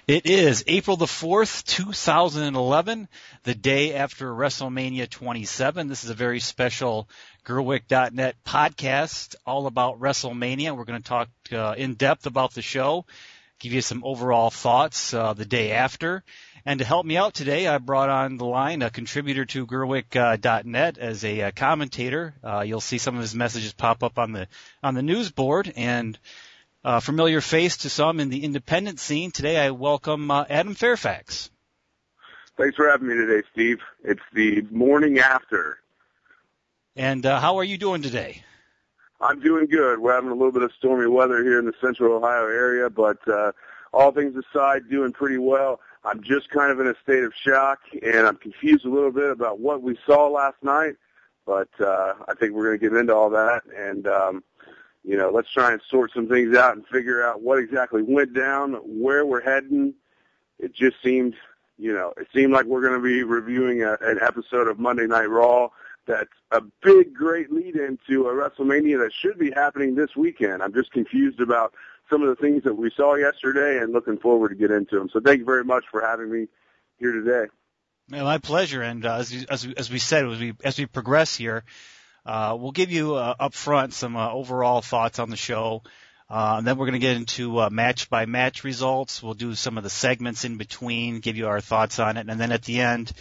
It is April the 4th, 2011, the day after WrestleMania 27. This is a very special Gerwick.net podcast all about WrestleMania. We're going to talk in depth about the show, give you some overall thoughts the day after. And to help me out today, I brought on the line a contributor to Gerwick.net as a commentator. You'll see some of his messages pop up on the news board, and familiar face to some in the independent scene. Today I welcome Adam Fairfax. Thanks for having me today, Steve. It's the morning after. And how are you doing today? I'm doing good. We're having a little bit of stormy weather here in the central Ohio area, but all things aside, doing pretty well. I'm just kind of in a state of shock, and I'm confused a little bit about what we saw last night, but I think we're going to get into all that, and let's try and sort some things out and figure out what exactly went down, where we're heading. It just seemed, like we're going to be reviewing an episode of Monday Night Raw that's a big, great lead-in to a WrestleMania that should be happening this weekend. I'm just confused about some of the things that we saw yesterday and looking forward to get into them. So thank you very much for having me here today. My pleasure. And as we said, as we progress here, we'll give you up front some overall thoughts on the show. And then we're going to get into match-by-match results. We'll do some of the segments in between, give you our thoughts on it. And then at the end,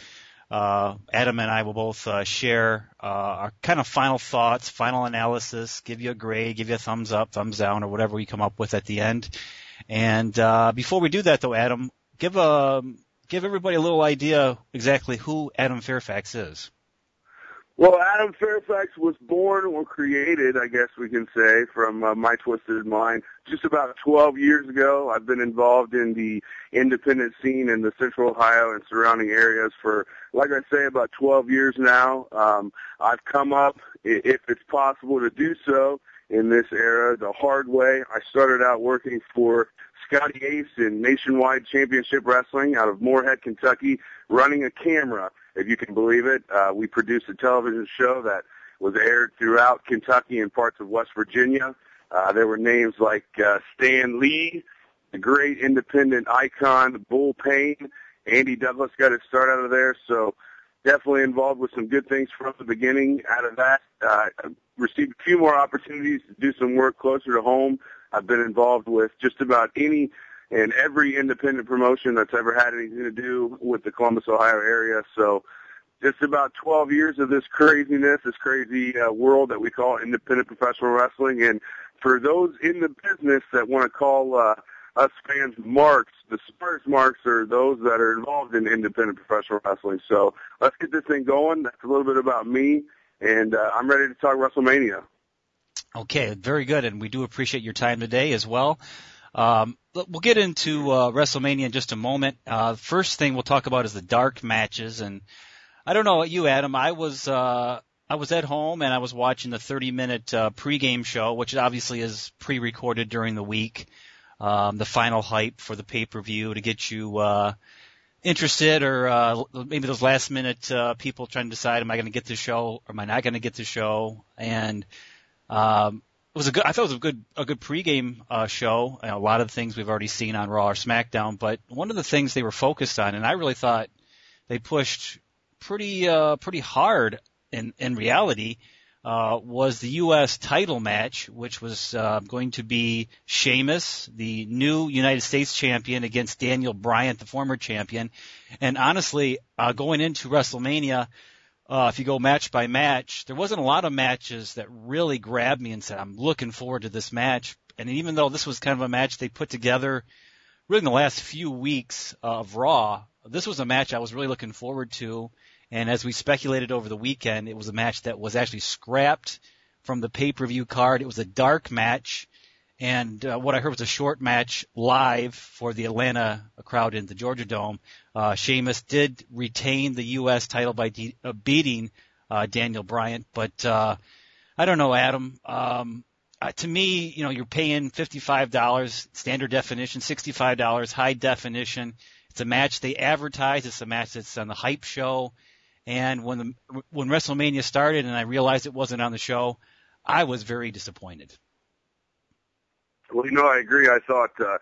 Adam and I will both share our kind of final thoughts, final analysis, give you a grade, give you a thumbs up, thumbs down, or whatever we come up with at the end. And before we do that, though, Adam, give everybody a little idea exactly who Adam Fairfax is. Well, Adam Fairfax was born or created, I guess we can say, from my twisted mind just about 12 years ago. I've been involved in the independent scene in the central Ohio and surrounding areas for, like I say, about 12 years now. I've come up, if it's possible to do so, in this era the hard way. I started out working for Scotty Ace in Nationwide Championship Wrestling out of Moorhead, Kentucky, running a camera. If you can believe it, we produced a television show that was aired throughout Kentucky and parts of West Virginia. There were names like Stan Lee, the great independent icon, Bull Payne. Andy Douglas got his start out of there, so definitely involved with some good things from the beginning out of that. Received a few more opportunities to do some work closer to home. I've been involved with just about any and every independent promotion that's ever had anything to do with the Columbus, Ohio area. So just about 12 years of this craziness, this crazy world that we call independent professional wrestling. And for those in the business that want to call us fans marks, the smartest marks are those that are involved in independent professional wrestling. So let's get this thing going. That's a little bit about me, and I'm ready to talk WrestleMania. Okay, very good, and we do appreciate your time today as well. We'll get into WrestleMania in just a moment. First thing we'll talk about is the dark matches, and I don't know about you, Adam. I was at home and I was watching the 30-minute pregame show, which obviously is pre-recorded during the week. The final hype for the pay-per-view to get you interested, or maybe those last-minute people trying to decide, am I going to get the show or am I not going to get the show? And I thought it was a good pregame show. A lot of things we've already seen on Raw or SmackDown, but one of the things they were focused on, and I really thought they pushed pretty hard in reality, was the U.S. title match, which was going to be Sheamus, the new United States champion, against Daniel Bryan, the former champion. And honestly, going into WrestleMania, if you go match by match, there wasn't a lot of matches that really grabbed me and said, I'm looking forward to this match. And even though this was kind of a match they put together really in the last few weeks of Raw, this was a match I was really looking forward to. And as we speculated over the weekend, it was a match that was actually scrapped from the pay-per-view card. It was a dark match. And what I heard was a short match live for the Atlanta crowd in the Georgia Dome. Sheamus did retain the U.S. title by beating Daniel Bryan. But I don't know, Adam. To me, you're paying $55 standard definition, $65 high definition. It's a match they advertise. It's a match that's on the hype show. And when WrestleMania started and I realized it wasn't on the show, I was very disappointed. Well, I agree. I thought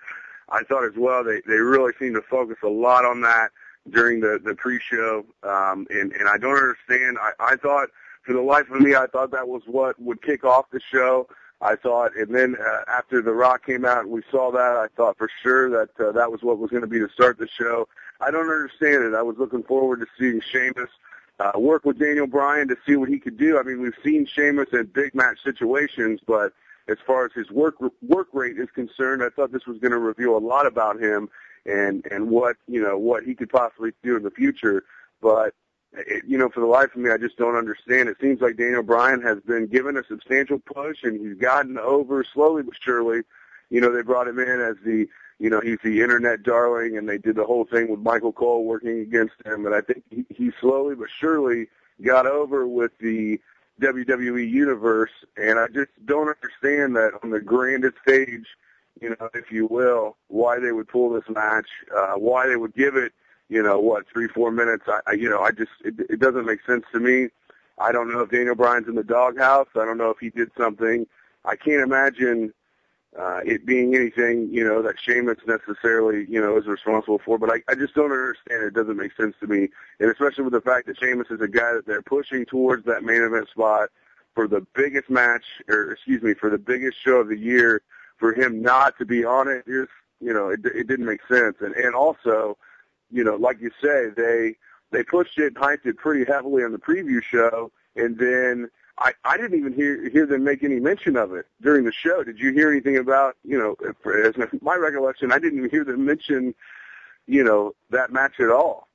I thought as well they really seemed to focus a lot on that during the pre-show, and I don't understand. I thought, for the life of me, I thought that was what would kick off the show. I thought, and then after The Rock came out and we saw that, I thought for sure that that was what was going to be to start the show. I don't understand it. I was looking forward to seeing Sheamus work with Daniel Bryan to see what he could do. I mean, we've seen Sheamus in big match situations, but as far as his work rate is concerned, I thought this was going to reveal a lot about him and what he could possibly do in the future. But for the life of me, I just don't understand. It seems like Daniel Bryan has been given a substantial push, and he's gotten over slowly but surely. They brought him in as he's the internet darling, and they did the whole thing with Michael Cole working against him. And I think he slowly but surely got over with the WWE universe, and I just don't understand that on the grandest stage, if you will, why they would pull this match, why they would give it, 3-4 minutes. It doesn't make sense to me. I don't know if Daniel Bryan's in the doghouse. I don't know if he did something. I can't imagine it being anything, that Sheamus necessarily, is responsible for. But I just don't understand. It doesn't make sense to me. And especially with the fact that Sheamus is a guy that they're pushing towards that main event spot for the biggest match, for the biggest show of the year, for him not to be on it, it didn't make sense. And also, like you say, they pushed it and hyped it pretty heavily on the preview show, and then I didn't even hear them make any mention of it during the show. Did you hear anything about, as my recollection, I didn't even hear them mention, that match at all.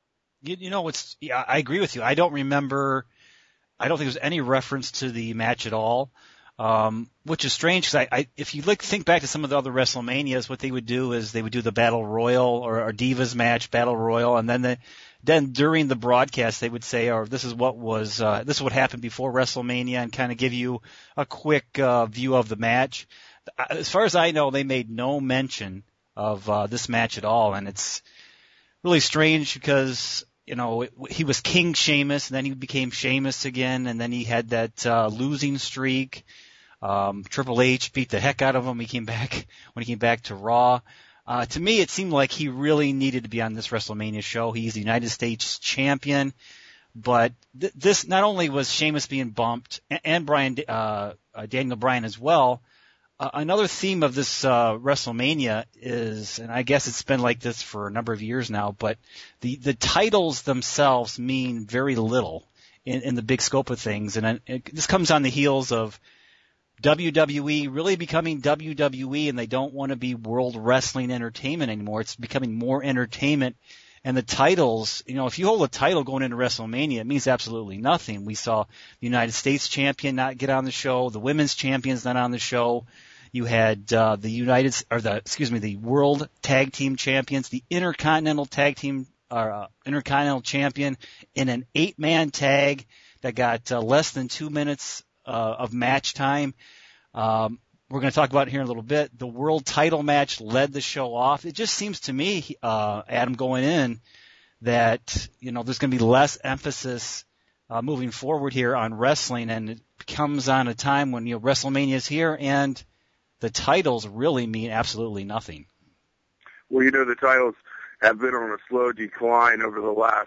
I agree with you. I don't think there's any reference to the match at all, which is strange because if you think back to some of the other WrestleManias, what they would do is they would do the Battle Royal or Divas match, Battle Royal, and then during the broadcast they would say, this is what happened before WrestleMania, and kind of give you a quick view of the match. As far as I know, they made no mention of this match at all, and it's really strange because he was King Sheamus, and then he became Sheamus again, and then he had that losing streak. Triple H beat the heck out of him when he came back to Raw. To me, it seemed like he really needed to be on this WrestleMania show. He's the United States champion, but this not only was Sheamus being bumped and Daniel Bryan as well. Another theme of this WrestleMania is, and I guess it's been like this for a number of years now, but the titles themselves mean very little in the big scope of things, and this comes on the heels of WWE really becoming WWE, and they don't want to be World Wrestling Entertainment anymore. It's becoming more entertainment. And the titles, if you hold a title going into WrestleMania, it means absolutely nothing. We saw the United States champion not get on the show, the women's champion's not on the show. You had the World Tag Team Champions, the Intercontinental Tag Team, Intercontinental Champion in an 8-man tag that got less than 2 minutes of match time. We're going to talk about it here in a little bit. The world title match led the show off. It just seems to me, Adam, going in, that there's going to be less emphasis moving forward here on wrestling, and it comes on a time when WrestleMania is here and the titles really mean absolutely nothing. Well, the titles have been on a slow decline over the last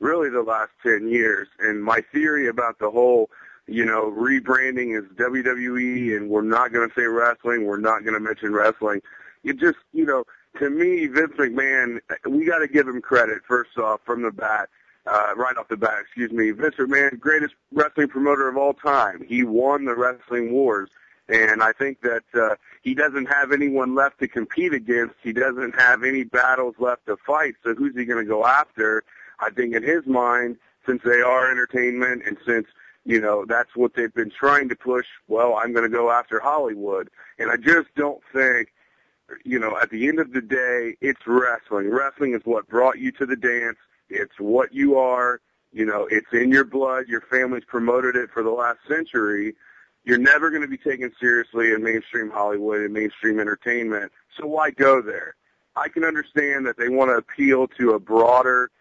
10 years, and my theory about the whole rebranding is WWE, and we're not going to say wrestling. We're not going to mention wrestling. It just, to me, Vince McMahon, we got to give him credit, first off, right off the bat, Vince McMahon, greatest wrestling promoter of all time. He won the wrestling wars, and I think that he doesn't have anyone left to compete against. He doesn't have any battles left to fight, so who's he going to go after? I think in his mind, since they are entertainment and since that's what they've been trying to push, well, I'm going to go after Hollywood. And I just don't think, at the end of the day, it's wrestling. Wrestling is what brought you to the dance. It's what you are. It's in your blood. Your family's promoted it for the last century. You're never going to be taken seriously in mainstream Hollywood and mainstream entertainment. So why go there? I can understand that they want to appeal to a broader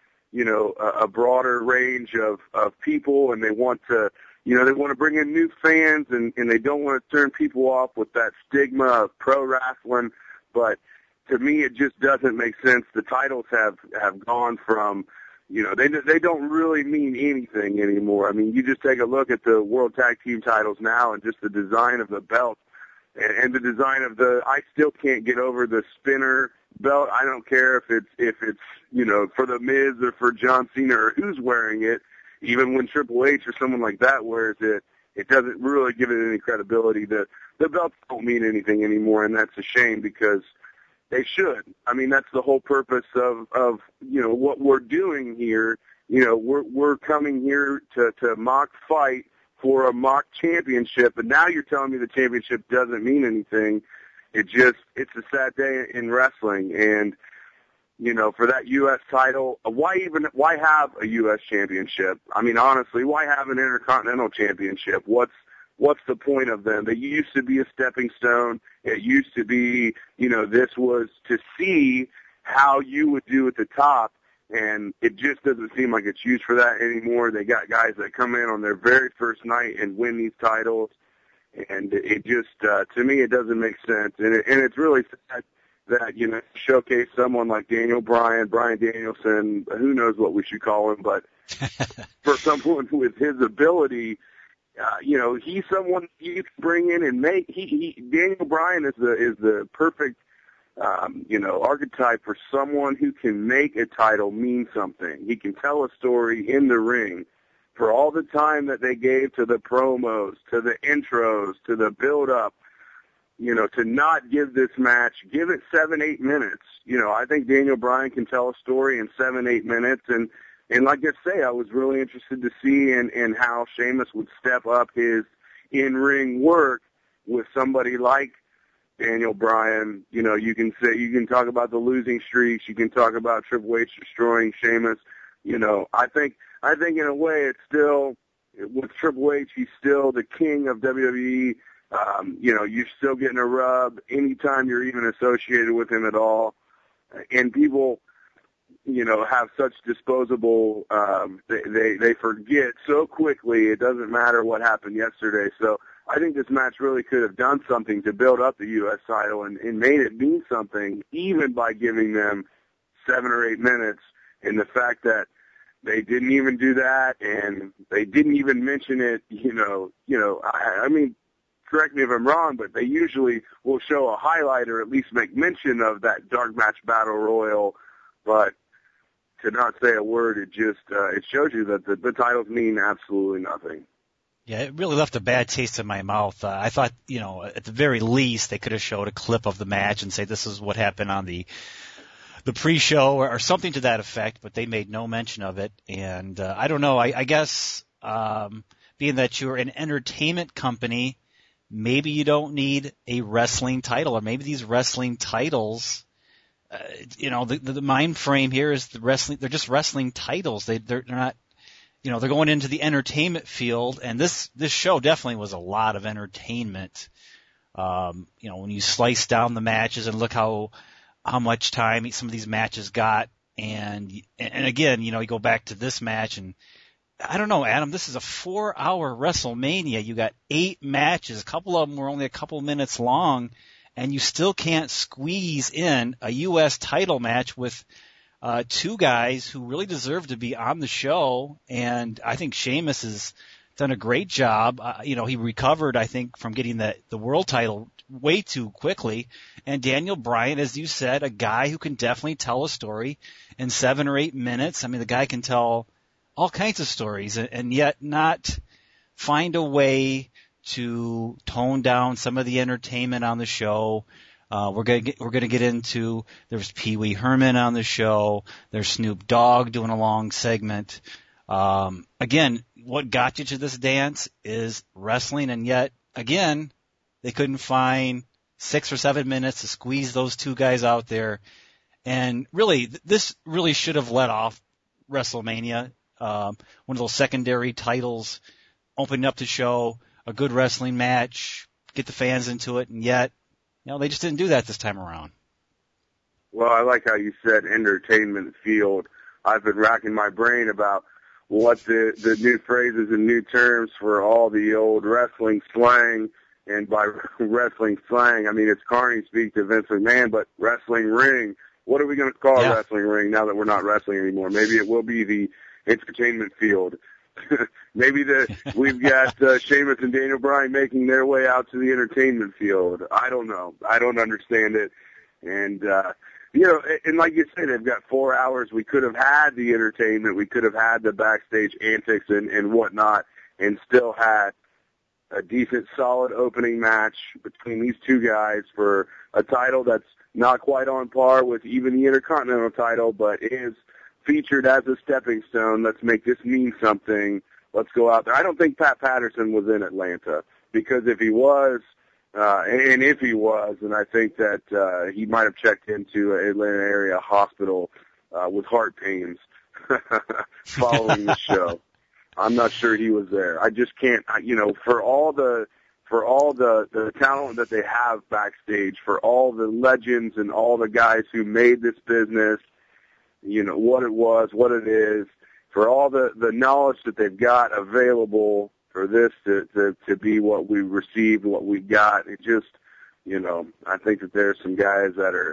range of people, and they want to, they want to bring in new fans, and they don't want to turn people off with that stigma of pro wrestling. But to me, it just doesn't make sense. The titles have gone from, they don't really mean anything anymore. I mean, you just take a look at the World Tag Team titles now and just the design of the belt and the design of I still can't get over the spinner belt. I don't care if it's for the Miz or for John Cena or who's wearing it. Even when Triple H or someone like that wears it, it doesn't really give it any credibility. The belts don't mean anything anymore, and that's a shame because they should. I mean, that's the whole purpose of what we're doing here. We're coming here to mock fight for a mock championship, and now you're telling me the championship doesn't mean anything. It's a sad day in wrestling, and for that U.S. title, why have a U.S. championship? I mean, honestly, why have an Intercontinental Championship? What's the point of them? They used to be a stepping stone. It used to be, this was to see how you would do at the top, and it just doesn't seem like it's used for that anymore. They got guys that come in on their very first night and win these titles, and it just, to me, it doesn't make sense. And it's really sad that, showcase someone like Daniel Bryan, Bryan Danielson, who knows what we should call him, but for someone with his ability, he's someone you can bring in and make. Daniel Bryan is the perfect, archetype for someone who can make a title mean something. He can tell a story in the ring. For all the time that they gave to the promos, to the intros, to the build-up, to not give this match, give it 7-8 minutes. I think Daniel Bryan can tell a story in 7-8 minutes, and like I say, I was really interested to see in how Sheamus would step up his in-ring work with somebody like Daniel Bryan. You can talk about the losing streaks, you can talk about Triple H destroying Sheamus. I think in a way it's still, with Triple H, he's still the king of WWE. You're still getting a rub anytime you're even associated with him at all. And people, have such disposable, they forget so quickly. It doesn't matter what happened yesterday. So I think this match really could have done something to build up the U.S. title and made it mean something, even by giving them 7 or 8 minutes. And the fact that they didn't even do that and they didn't even mention it, I mean, correct me if I'm wrong, but they usually will show a highlight or at least make mention of that dark match battle royal. But to not say a word, it just it shows you that the titles mean absolutely nothing. Yeah, it really left a bad taste in my mouth. I thought, at the very least, they could have showed a clip of the match and say this is what happened on the pre-show or something to that effect, but they made no mention of it. And I don't know. I guess being that you're an entertainment company, maybe you don't need a wrestling title, or maybe these wrestling titles, the mind frame here is the wrestling. They're just wrestling titles. They're not, they're going into the entertainment field, and this show definitely was a lot of entertainment. When you slice down the matches and look how much time some of these matches got, and again, you go back to this match, and I don't know, Adam, this is a 4-hour WrestleMania. You got 8 matches. A couple of them were only a couple minutes long, and you still can't squeeze in a U.S. title match with 2 guys who really deserve to be on the show. And I think Sheamus has done a great job. He recovered, I think, from getting the world title way too quickly. And Daniel Bryan, as you said, a guy who can definitely tell a story in 7 or 8 minutes. I mean, the guy can tell all kinds of stories and yet not find a way to tone down some of the entertainment on the show. We're going to get into, there's Pee Wee Herman on the show. There's Snoop Dogg doing a long segment. Again, what got you to this dance is wrestling, and yet again, they couldn't find 6 or 7 minutes to squeeze those 2 guys out there. And really, this really should have led off WrestleMania. One of those secondary titles, opening up the show, a good wrestling match, get the fans into it, and yet, they just didn't do that this time around. Well, I like how you said entertainment field. I've been racking my brain about what the new phrases and new terms for all the old wrestling slang And by wrestling slang, I mean it's Carney speak to Vince McMahon, but wrestling ring. What are we going to call a wrestling ring now that we're not wrestling anymore? Maybe it will be the entertainment field. Maybe we've got Sheamus and Daniel Bryan making their way out to the entertainment field. I don't know. I don't understand it. And, and like you say, they've got 4 hours. We could have had the entertainment. We could have had the backstage antics and whatnot and still had a decent, solid opening match between these two guys for a title that's not quite on par with even the Intercontinental title, but is featured as a stepping stone. Let's make this mean something. Let's go out there. I don't think Pat Patterson was in Atlanta, because if he was, and if he was, then I think that he might have checked into an Atlanta area hospital with heart pains following the show. I'm not sure he was there. I just can't, for all the talent that they have backstage, for all the legends and all the guys who made this business, what it was, what it is, for all the knowledge that they've got available for this to be what we received, what we got. It just, I think that there's some guys that are,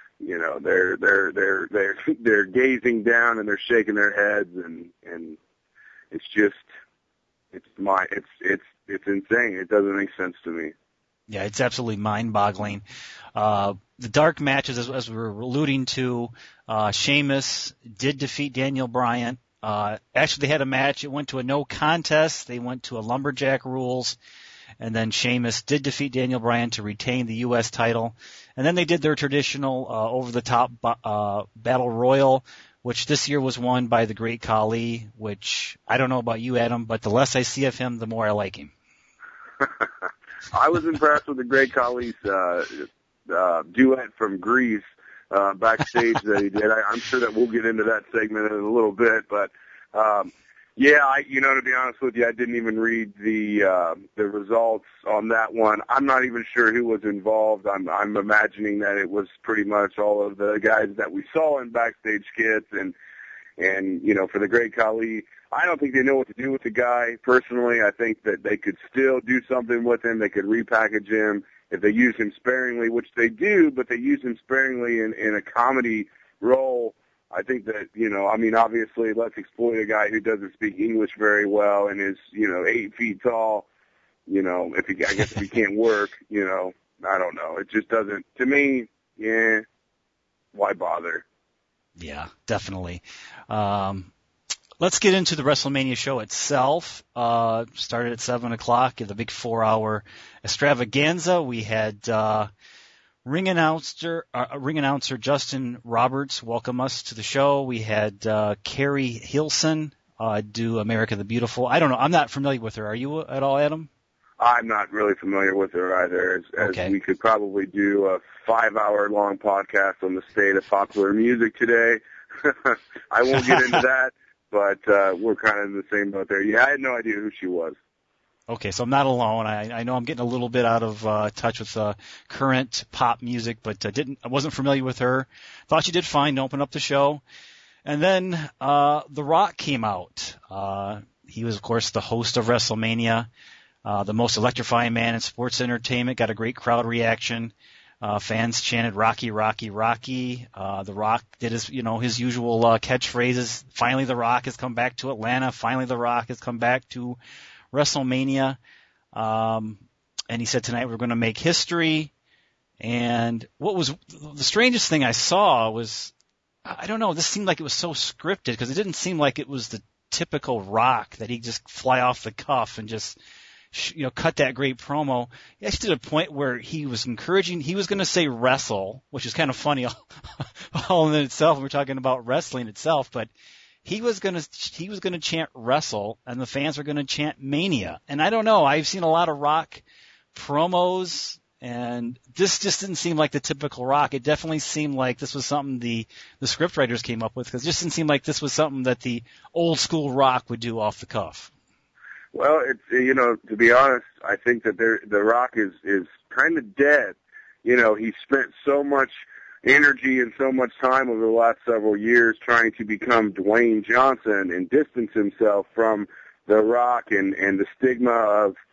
they're gazing down and they're shaking their heads, and it's just, it's insane. It doesn't make sense to me. Yeah, it's absolutely mind-boggling. The dark matches, as we were alluding to, Sheamus did defeat Daniel Bryan. Actually, they had a match. It went to a no contest. They went to a lumberjack rules. And then Sheamus did defeat Daniel Bryan to retain the U.S. title. And then they did their traditional over-the-top battle royal, which this year was won by the Great Khali, which I don't know about you, Adam, but the less I see of him, the more I like him. I was impressed with the Great Khali's duet from Greece backstage that he did. I'm sure that we'll get into that segment in a little bit, but to be honest with you, I didn't even read the results on that one. I'm not even sure who was involved. I'm imagining that it was pretty much all of the guys that we saw in backstage skits, and for the Great Khali, I don't think they know what to do with the guy. Personally, I think that they could still do something with him. They could repackage him if they use him sparingly, which they do, but they use him sparingly in a comedy role. I think that, obviously let's exploit a guy who doesn't speak English very well and is, 8 feet tall, if he can't work, I don't know. It just doesn't, to me, why bother? Yeah, definitely. Let's get into the WrestleMania show itself. Started at 7 o'clock, the big 4-hour extravaganza. We had ring announcer Justin Roberts welcome us to the show. We had Carrie Hilson do America the Beautiful. I don't know. I'm not familiar with her. Are you at all, Adam? I'm not really familiar with her either. As we could probably do a 5-hour-long podcast on the state of popular music today. I won't get into that, but we're kind of in the same boat there. Yeah, I had no idea who she was. Okay, so I'm not alone. I know I'm getting a little bit out of touch with current pop music, but I wasn't familiar with her. Thought she did fine to open up the show. And then The Rock came out. He was, of course, the host of WrestleMania, the most electrifying man in sports entertainment. Got a great crowd reaction. Fans chanted "Rocky, Rocky, Rocky." The Rock did his usual catchphrases. Finally, The Rock has come back to Atlanta. Finally, The Rock has come back to WrestleMania. And he said tonight we're going to make history. And what was the strangest thing I saw was, I don't know, this seemed like it was so scripted, because it didn't seem like it was the typical Rock that he just fly off the cuff and just cut that great promo. He actually did a point where he was encouraging, he was going to say wrestle, which is kind of funny all in itself. We're talking about wrestling itself, but he was going to chant wrestle, and the fans were going to chant Mania. And I don't know, I've seen a lot of Rock promos, and this just didn't seem like the typical Rock. It definitely seemed like this was something the script writers came up with, because it just didn't seem like this was something that the old school Rock would do off the cuff. Well, it's, to be honest, I think that the Rock is kind of dead. He spent so much energy and so much time over the last several years trying to become Dwayne Johnson and distance himself from the Rock and the stigma of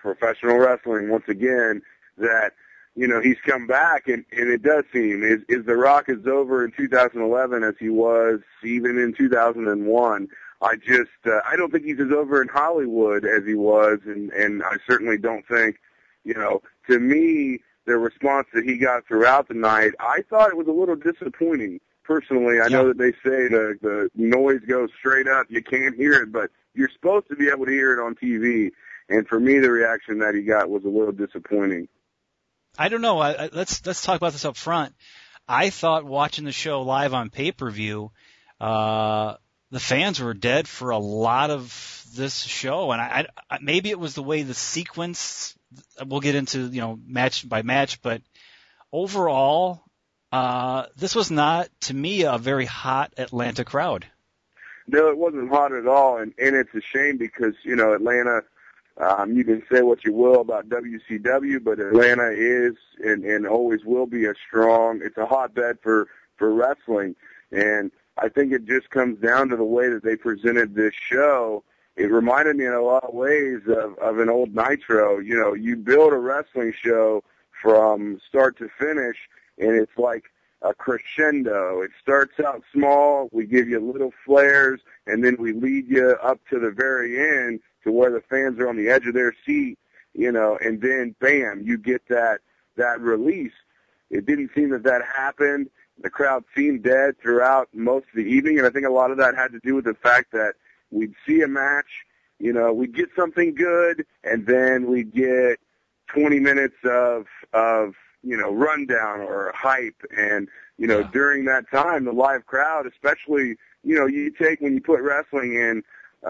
professional wrestling once again, that, you know, he's come back, and it does seem, is The Rock as over in 2011 as he was even in 2001. I don't think he's as over in Hollywood as he was, and I certainly don't think, you know, to me, the response that he got throughout the night, I thought it was a little disappointing. Personally, I know that they say the noise goes straight up, you can't hear it, but you're supposed to be able to hear it on TV. And for me, the reaction that he got was a little disappointing. I don't know. Let's talk about this up front. I thought watching the show live on pay-per-view, the fans were dead for a lot of this show, and I maybe it was the way the sequence. We'll get into, you know, match by match, but overall, this was not, to me, a very hot Atlanta crowd. No, it wasn't hot at all, and it's a shame because, you know, Atlanta, you can say what you will about WCW, but Atlanta is and always will be it's a hotbed for wrestling, and I think it just comes down to the way that they presented this show. It reminded me in a lot of ways of an old Nitro. You know, you build a wrestling show from start to finish, and it's like a crescendo. It starts out small, we give you little flares, and then we lead you up to the very end to where the fans are on the edge of their seat, you know, and then, bam, you get that release. It didn't seem that happened. The crowd seemed dead throughout most of the evening, and I think a lot of that had to do with the fact that we'd see a match, you know, we'd get something good, and then we'd get 20 minutes of you know, rundown or hype. And, you know, during that time, the live crowd, especially, you know, when you put wrestling in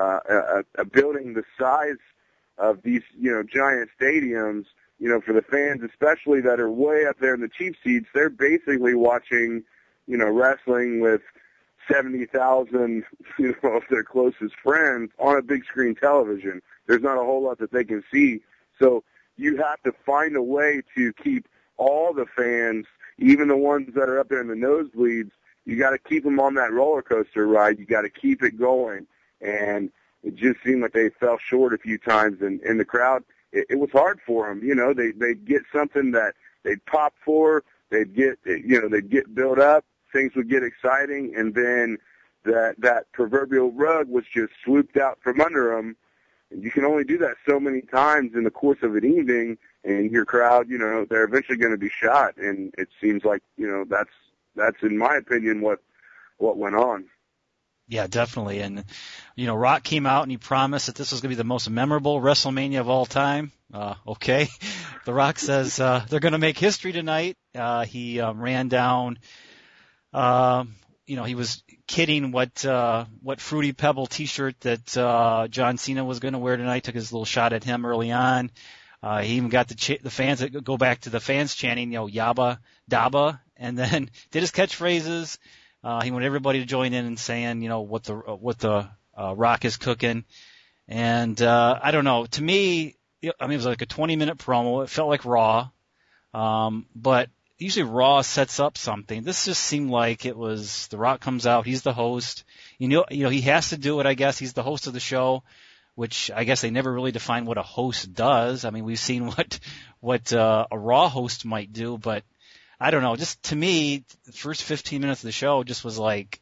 a building the size of these, you know, giant stadiums, you know, for the fans, especially that are way up there in the cheap seats, they're basically watching, you know, wrestling with 70,000, you know, of their closest friends on a big screen television. There's not a whole lot that they can see. So you have to find a way to keep all the fans, even the ones that are up there in the nosebleeds, you got to keep them on that roller coaster ride. You got to keep it going. And it just seemed like they fell short a few times. And the crowd, it was hard for them. You know, they'd get something that they'd pop for. They'd get built up. Things would get exciting. And then that proverbial rug was just swooped out from under them. And you can only do that so many times in the course of an evening, and your crowd, you know, they're eventually going to be shot. And it seems like, you know, that's in my opinion what went on. Yeah, definitely. And, you know, Rock came out and he promised that this was going to be the most memorable WrestleMania of all time. Okay. The Rock says they're going to make history tonight. He ran down, you know, he was kidding what Fruity Pebble T-shirt that John Cena was going to wear tonight. Took his little shot at him early on. He even got the fans that go back to the fans chanting, you know, Yabba Dabba, and then did his catchphrases. He wanted everybody to join in and saying, you know, what the Rock is cooking. And I don't know. To me, I mean, it was like a 20-minute promo. It felt like Raw, but usually Raw sets up something. This just seemed like it was The Rock comes out. He's the host. You know, he has to do it. I guess he's the host of the show, which I guess they never really defined what a host does. I mean, we've seen what a Raw host might do, but I don't know. Just to me, the first 15 minutes of the show just was like,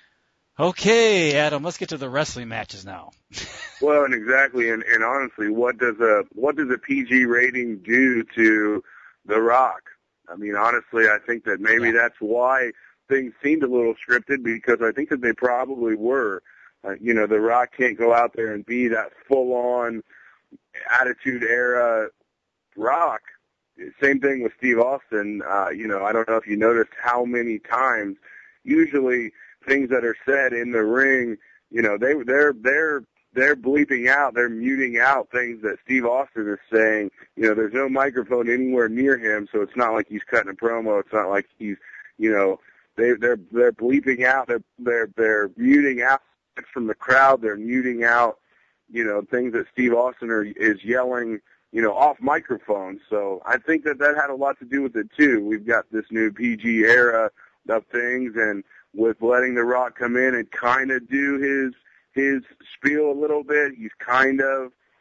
okay, Adam, let's get to the wrestling matches now. Well, and exactly, and honestly, what does a PG rating do to The Rock? I mean, honestly, I think that maybe that's why things seemed a little scripted, because I think that they probably were. You know, The Rock can't go out there and be that full-on Attitude Era Rock. Same thing with Steve Austin. You know, I don't know if you noticed how many times, usually things that are said in the ring, you know, they're bleeping out, they're muting out things that Steve Austin is saying. You know, there's no microphone anywhere near him, so it's not like he's cutting a promo. It's not like he's, you know, they're bleeping out, they're muting out from the crowd. They're muting out, you know, things that Steve Austin is yelling, you know, off microphone. So I think that had a lot to do with it too. We've got this new PG era of things, and with letting The Rock come in and kind of do his spiel a little bit, he's kind of,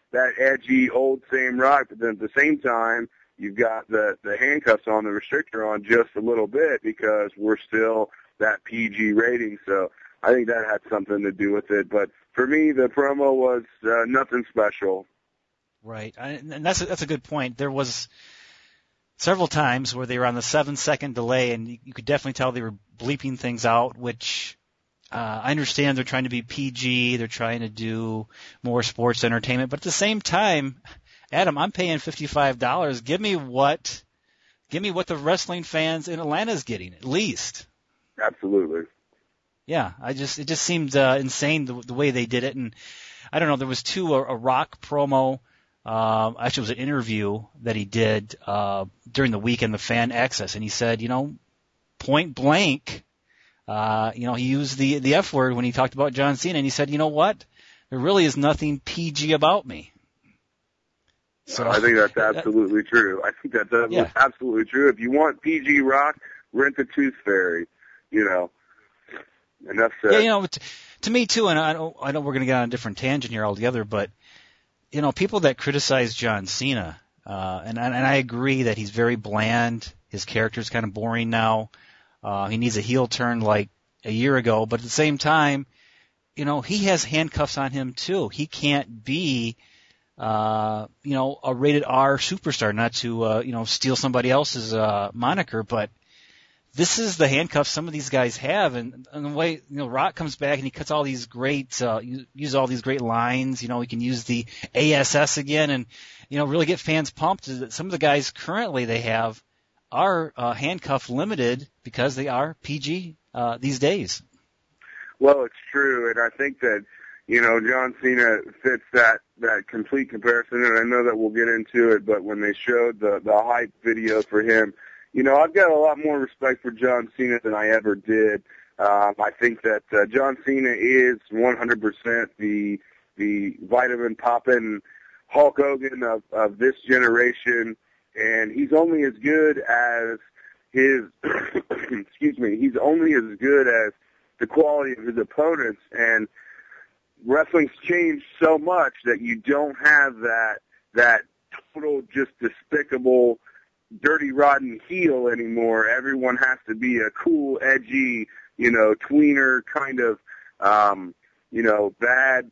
that edgy old same Rock, but then at the same time, you've got the handcuffs on, the restrictor on just a little bit because we're still that PG rating. So I think that had something to do with it. But for me, the promo was nothing special. Right, and that's a good point. There was several times where they were on the 7-second delay, and you could definitely tell they were bleeping things out, which I understand they're trying to be PG, they're trying to do more sports entertainment, but at the same time, Adam, I'm paying $55. Give me what the wrestling fans in Atlanta is getting, at least. Absolutely. Yeah, it just seemed insane the way they did it, and I don't know. There was a Rock promo. Actually, it was an interview that he did during the weekend, the Fan Access, and he said, point blank, he used the F word when he talked about John Cena, and he said, you know what? There really is nothing PG about me. So I think that's absolutely true. I think that's absolutely true. If you want PG Rock, rent the Tooth Fairy. Enough said. Yeah, to me too, and I know we're going to get on a different tangent here altogether, but people that criticize John Cena, and I agree that he's very bland. His character's kind of boring now. He needs a heel turn like a year ago, but at the same time, he has handcuffs on him too. He can't be a rated R superstar, not to, steal somebody else's, moniker, but this is the handcuffs some of these guys have. And the way, Rock comes back and he cuts all these great, use all these great lines, he can use the ASS again and, really get fans pumped. Some of the guys currently they have are, handcuff limited because they are PG, these days. Well, it's true. And I think that, John Cena fits that complete comparison, and I know that we'll get into it, but when they showed the hype video for him, I've got a lot more respect for John Cena than I ever did. I think that John Cena is 100% the vitamin poppin' Hulk Hogan of this generation, and he's only as good as his he's only as good as the quality of his opponents, and wrestling's changed so much that you don't have that total just despicable, dirty, rotten heel anymore. Everyone has to be a cool, edgy, tweener kind of, bad,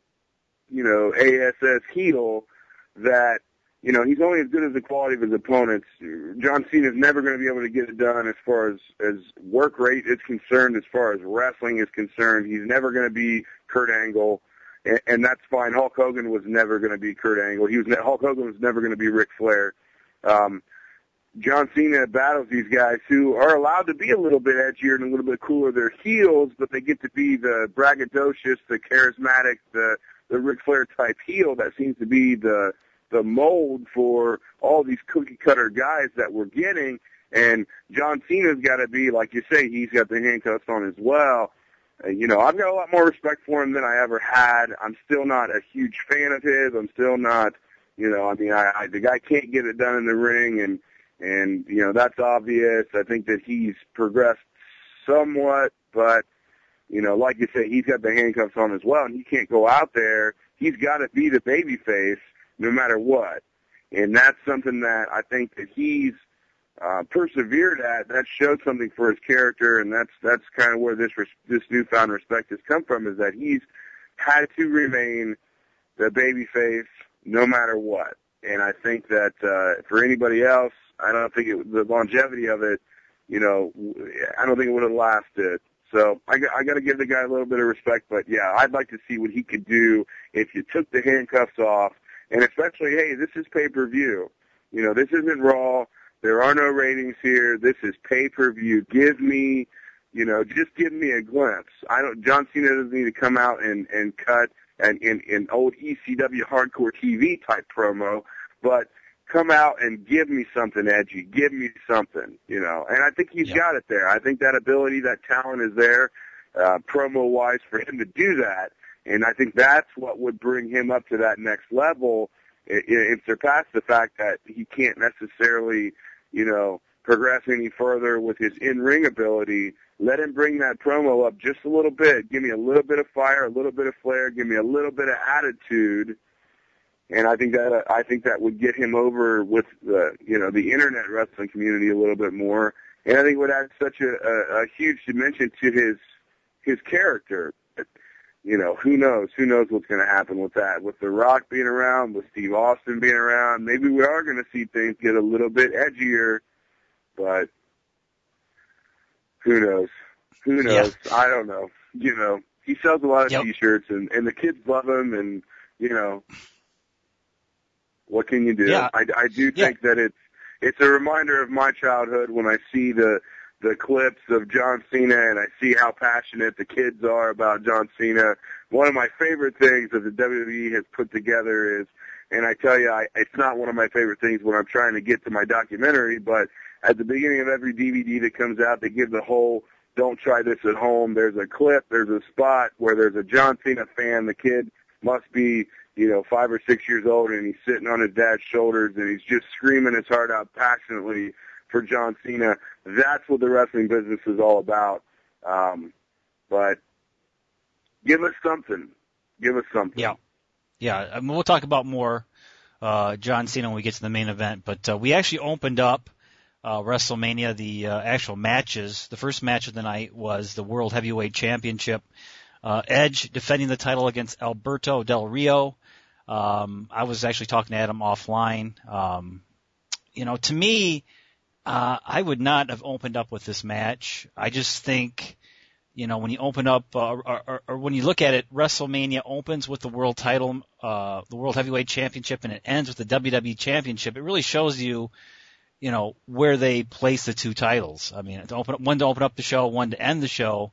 ASS heel that, he's only as good as the quality of his opponents. John Cena's never going to be able to get it done as far as work rate is concerned, as far as wrestling is concerned. He's never going to be Kurt Angle. And that's fine. Hulk Hogan was never going to be Kurt Angle. Hulk Hogan was never going to be Ric Flair. John Cena battles these guys who are allowed to be a little bit edgier and a little bit cooler. They're heels, but they get to be the braggadocious, the charismatic, the Ric Flair type heel that seems to be the mold for all these cookie cutter guys that we're getting. And John Cena's got to be, like you say, he's got the handcuffs on as well. I've got a lot more respect for him than I ever had. I'm still not a huge fan of his. I'm still not, the guy can't get it done in the ring, and that's obvious. I think that he's progressed somewhat, but, like you say, he's got the handcuffs on as well, and he can't go out there. He's got to be the babyface no matter what. And that's something that I think that he's persevered at. That showed something for his character, and that's kind of where this newfound respect has come from, is that he's had to remain the babyface no matter what. And I think that for anybody else, I don't think the longevity of it, I don't think it would have lasted. So I got to give the guy a little bit of respect, but yeah, I'd like to see what he could do if you took the handcuffs off, and especially, hey, this is pay-per-view. This isn't Raw. There are no ratings here. This is pay-per-view. Give me, just give me a glimpse. John Cena doesn't need to come out and cut an old ECW hardcore TV type promo, but come out and give me something edgy. Give me something, And I think he's got it there. I think that ability, that talent is there, promo-wise, for him to do that. And I think that's what would bring him up to that next level and surpass the fact that he can't necessarily, progress any further with his in-ring ability. Let him bring that promo up just a little bit. Give me a little bit of fire, a little bit of flair. Give me a little bit of attitude. And I think that would get him over with the internet wrestling community a little bit more. And I think it would add such a huge dimension to his character. You know, who knows? Who knows what's going to happen with that? With The Rock being around, with Steve Austin being around, maybe we are going to see things get a little bit edgier, but who knows? Who knows? Yeah. I don't know. You know, he sells a lot of T-shirts, and the kids love him, and, you know, what can you do? Yeah. I do think that it's a reminder of my childhood when I see the clips of John Cena and I see how passionate the kids are about John Cena. One of my favorite things that the WWE has put together is, and I tell you, it's not one of my favorite things when I'm trying to get to my documentary, but at the beginning of every DVD that comes out, they give the whole "Don't try this at home." There's a clip, there's a spot where there's a John Cena fan. The kid must be, 5 or 6 years old, and he's sitting on his dad's shoulders, and he's just screaming his heart out passionately for John Cena. That's what the wrestling business is all about. But give us something. Give us something. Yeah. Yeah. I mean, we'll talk about more John Cena when we get to the main event. But we actually opened up WrestleMania, the actual matches. The first match of the night was the World Heavyweight Championship. Edge defending the title against Alberto Del Rio. I was actually talking to Adam offline. To me, I would not have opened up with this match. I just think, when you open up, or when you look at it, WrestleMania opens with the world title, the World Heavyweight Championship, and it ends with the WWE Championship. It really shows you, where they place the two titles. I mean, one to open up the show, one to end the show.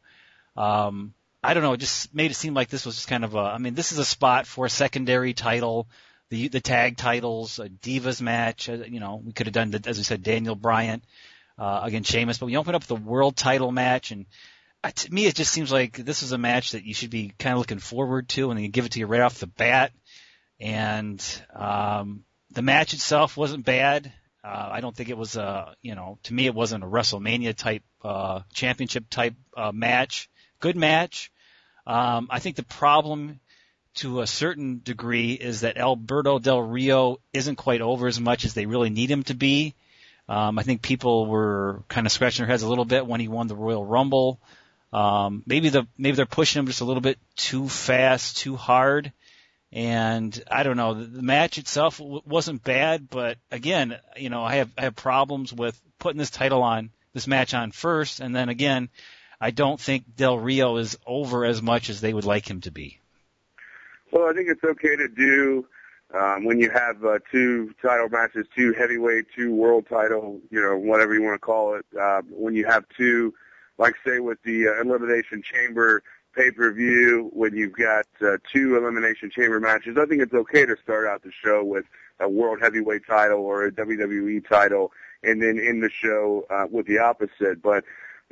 I don't know, it just made it seem like this was just kind of this is a spot for a secondary title. The tag titles, a Divas match, we could have done, as we said, Daniel Bryan against Sheamus, but we opened up the world title match, and to me it just seems like this is a match that you should be kind of looking forward to, and they give it to you right off the bat. And the match itself wasn't bad. I don't think it was to me it wasn't a WrestleMania type championship type match. Good match. I think the problem to a certain degree is that Alberto Del Rio isn't quite over as much as they really need him to be. I think people were kind of scratching their heads a little bit when he won the Royal Rumble. Maybe they're pushing him just a little bit too fast, too hard. And I don't know, the match itself wasn't bad, but again, I have problems with putting this match on first, and then again, I don't think Del Rio is over as much as they would like him to be. Well, I think it's okay to do when you have two title matches, two heavyweight, two world title, whatever you want to call it. When you have two, like say with the Elimination Chamber pay-per-view, when you've got two Elimination Chamber matches, I think it's okay to start out the show with a world heavyweight title or a WWE title, and then end the show with the opposite. But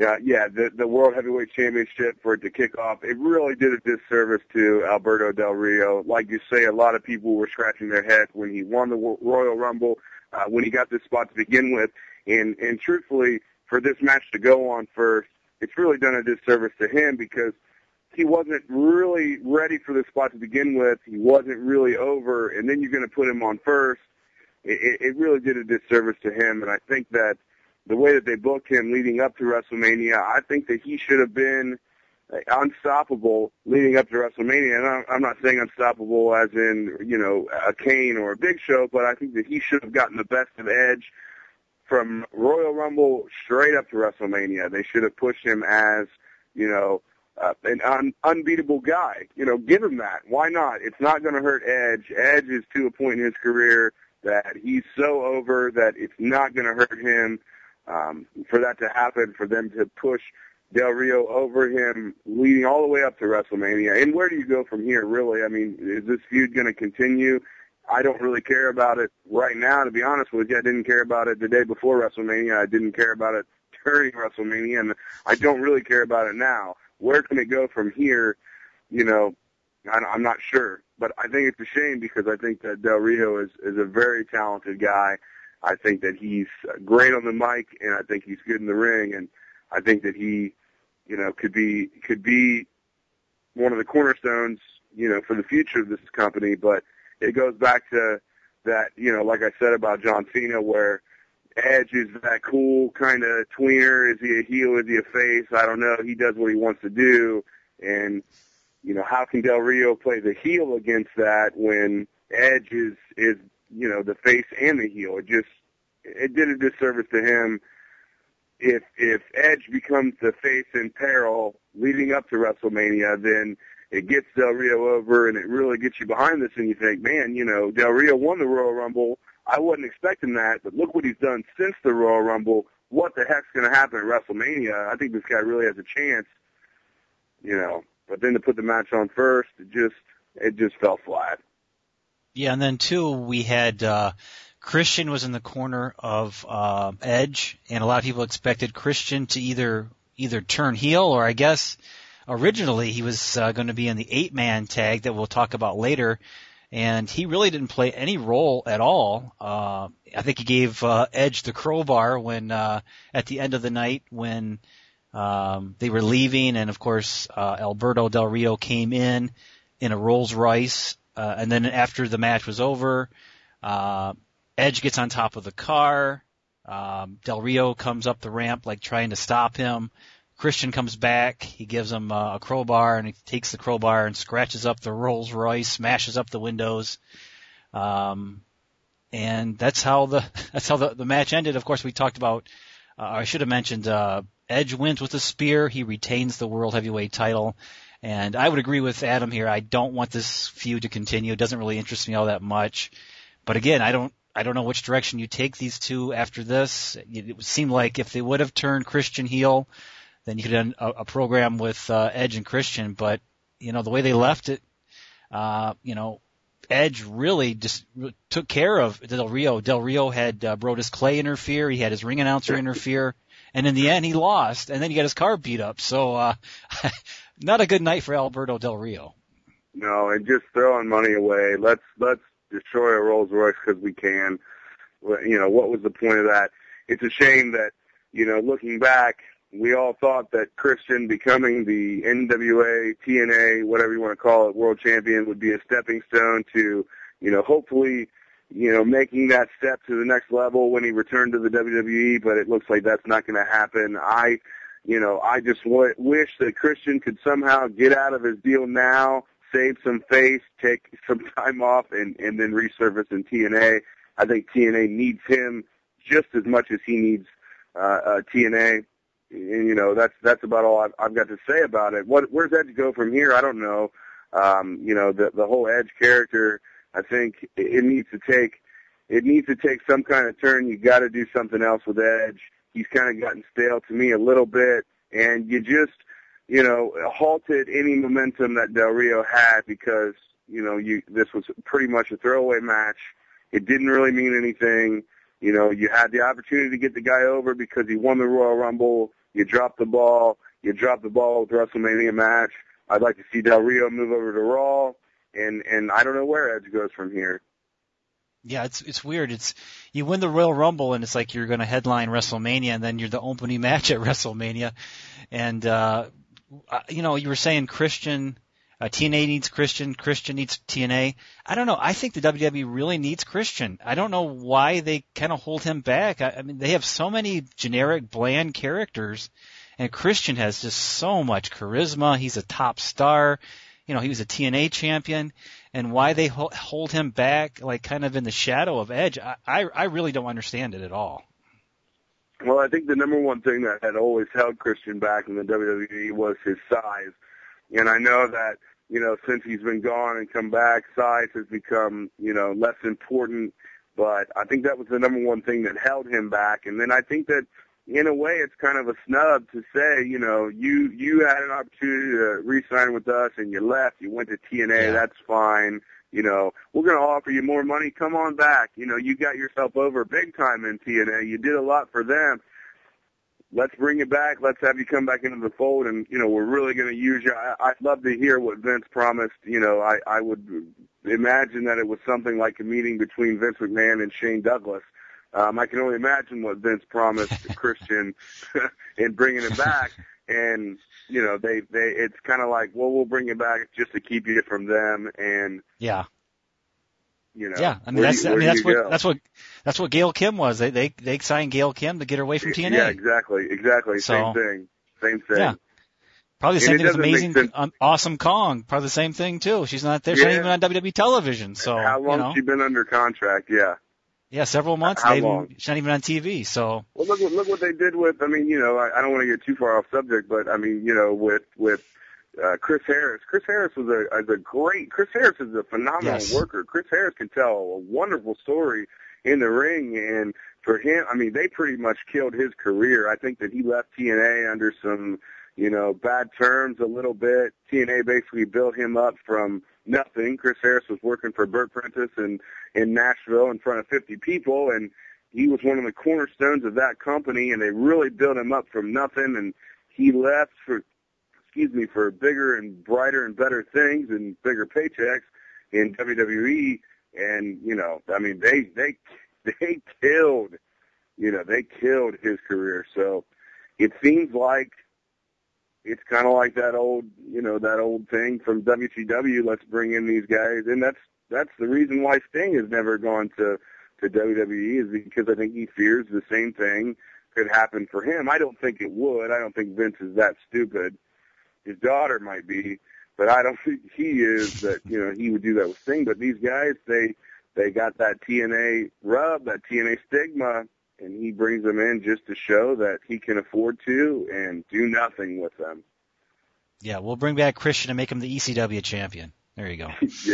the World Heavyweight Championship, for it to kick off, it really did a disservice to Alberto Del Rio. Like you say, a lot of people were scratching their heads when he won the Royal Rumble, when he got this spot to begin with. And truthfully, for this match to go on first, it's really done a disservice to him because he wasn't really ready for this spot to begin with. He wasn't really over, and then you're going to put him on first. It really did a disservice to him, and I think that the way that they booked him leading up to WrestleMania, I think that he should have been unstoppable leading up to WrestleMania. And I'm not saying unstoppable as in, a Kane or a Big Show, but I think that he should have gotten the best of Edge from Royal Rumble straight up to WrestleMania. They should have pushed him as, an unbeatable guy. Give him that. Why not? It's not going to hurt Edge. Edge is to a point in his career that he's so over that it's not going to hurt him. For that to happen, for them to push Del Rio over him leading all the way up to WrestleMania. And where do you go from here, really? I mean, is this feud going to continue? I don't really care about it right now, to be honest with you. I didn't care about it the day before WrestleMania. I didn't care about it during WrestleMania, and I don't really care about it now. Where can it go from here? I'm not sure. But I think it's a shame because I think that Del Rio is a very talented guy. I think that he's great on the mic, and I think he's good in the ring, and I think that he, could be one of the cornerstones, for the future of this company. But it goes back to that, like I said about John Cena, where Edge is that cool kind of tweener. Is he a heel? Is he a face? I don't know. He does what he wants to do. And, how can Del Rio play the heel against that when Edge is the face and the heel? It did a disservice to him. If Edge becomes the face in peril leading up to WrestleMania, then it gets Del Rio over, and it really gets you behind this, and you think, man, Del Rio won the Royal Rumble. I wasn't expecting that, but look what he's done since the Royal Rumble. What the heck's going to happen at WrestleMania? I think this guy really has a chance, But then to put the match on first, it just fell flat. Yeah, and then too, we had Christian was in the corner of Edge, and a lot of people expected Christian to either turn heel, or I guess originally he was going to be in the 8-man tag that we'll talk about later, and he really didn't play any role at all. I think he gave Edge the crowbar when at the end of the night when they were leaving, and of course Alberto Del Rio came in a Rolls Royce, and then after the match was over, Edge gets on top of the car. Del Rio comes up the ramp like trying to stop him. Christian comes back. He gives him a crowbar, and he takes the crowbar and scratches up the Rolls Royce, smashes up the windows. And that's how the match ended. Of course, we talked about, I should have mentioned, Edge wins with a spear. He retains the World Heavyweight title. And I would agree with Adam here. I don't want this feud to continue. It doesn't really interest me all that much. But again, I don't know which direction you take these two after this. It would seem like if they would have turned Christian heel, then you could have done a program with Edge and Christian. But, the way they left it, Edge really just took care of Del Rio. Del Rio had Brodus Clay interfere. He had his ring announcer interfere. And in the end, he lost. And then he got his car beat up. So not a good night for Alberto Del Rio. No, and just throwing money away. Let's destroy a Rolls Royce because we can. What was the point of that? It's a shame that, looking back, we all thought that Christian becoming the NWA, TNA, whatever you want to call it, world champion would be a stepping stone to, hopefully, making that step to the next level when he returned to the WWE, but it looks like that's not going to happen. I just wish that Christian could somehow get out of his deal now, save some face, take some time off, and then resurface in TNA. I think TNA needs him just as much as he needs TNA. And, that's about all I've got to say about it. Where's Edge go from here? I don't know. The whole Edge character, I think it needs to take some kind of turn. You got to do something else with Edge. He's kind of gotten stale to me a little bit, and you just, halted any momentum that Del Rio had because, this was pretty much a throwaway match. It didn't really mean anything. You had the opportunity to get the guy over because he won the Royal Rumble. You dropped the ball. You dropped the ball with the WrestleMania match. I'd like to see Del Rio move over to Raw, and I don't know where Edge goes from here. Yeah, it's weird. You win the Royal Rumble, and it's like you're going to headline WrestleMania, and then you're the opening match at WrestleMania. And you were saying Christian, TNA needs Christian needs TNA. I don't know. I think the WWE really needs Christian. I don't know why they kind of hold him back. I mean, they have so many generic, bland characters, and Christian has just so much charisma. He's a top star. He was a TNA champion, and why they hold him back, like kind of in the shadow of Edge, I really don't understand it at all. Well, I think the number one thing that had always held Christian back in the WWE was his size. And I know that, since he's been gone and come back, size has become, less important. But I think that was the number one thing that held him back. And then I think that, in a way, it's kind of a snub to say, you had an opportunity to re-sign with us and you left. You went to TNA. Yeah. That's fine. We're going to offer you more money. Come on back. You got yourself over big time in TNA. You did a lot for them. Let's bring you back. Let's have you come back into the fold, and, we're really going to use you. I'd love to hear what Vince promised. I would imagine that it was something like a meeting between Vince McMahon and Shane Douglas. I can only imagine what Vince promised Christian in bringing him back. And, it's kind of like, well, we'll bring you back just to keep you from them. And yeah, Yeah, I mean that's what Gail Kim was. They signed Gail Kim to get her away from TNA. Yeah, exactly. So, Same thing. Yeah. Probably the same thing as Amazing, Awesome Kong. Probably the same thing too. She's not there. She's not even on WWE television. So how long has she been under contract? Yeah. Yeah, several months. How long? She's not even on TV. So. Well, look what they did with. I mean, I don't want to get too far off subject, but I mean, with Chris Harris. Chris Harris Chris Harris is a phenomenal worker. Chris Harris can tell a wonderful story in the ring, and for him, I mean, they pretty much killed his career. I think that he left TNA under some, bad terms a little bit. TNA basically built him up from nothing. Chris Harris was working for Burt Prentice in Nashville in front of 50 people, and he was one of the cornerstones of that company, and they really built him up from nothing, and he left for bigger and brighter and better things and bigger paychecks in WWE. And, I mean, they killed, they killed his career. So it seems like it's kind of like that old thing from WCW. Let's bring in these guys. And that's the reason why Sting has never gone to WWE, is because I think he fears the same thing could happen for him. I don't think it would. I don't think Vince is that stupid. His daughter might be, but I don't think he is, that, he would do that with Sting. But these guys, they got that TNA rub, that TNA stigma, and he brings them in just to show that he can afford to and do nothing with them. Yeah, we'll bring back Christian and make him the ECW champion. There you go.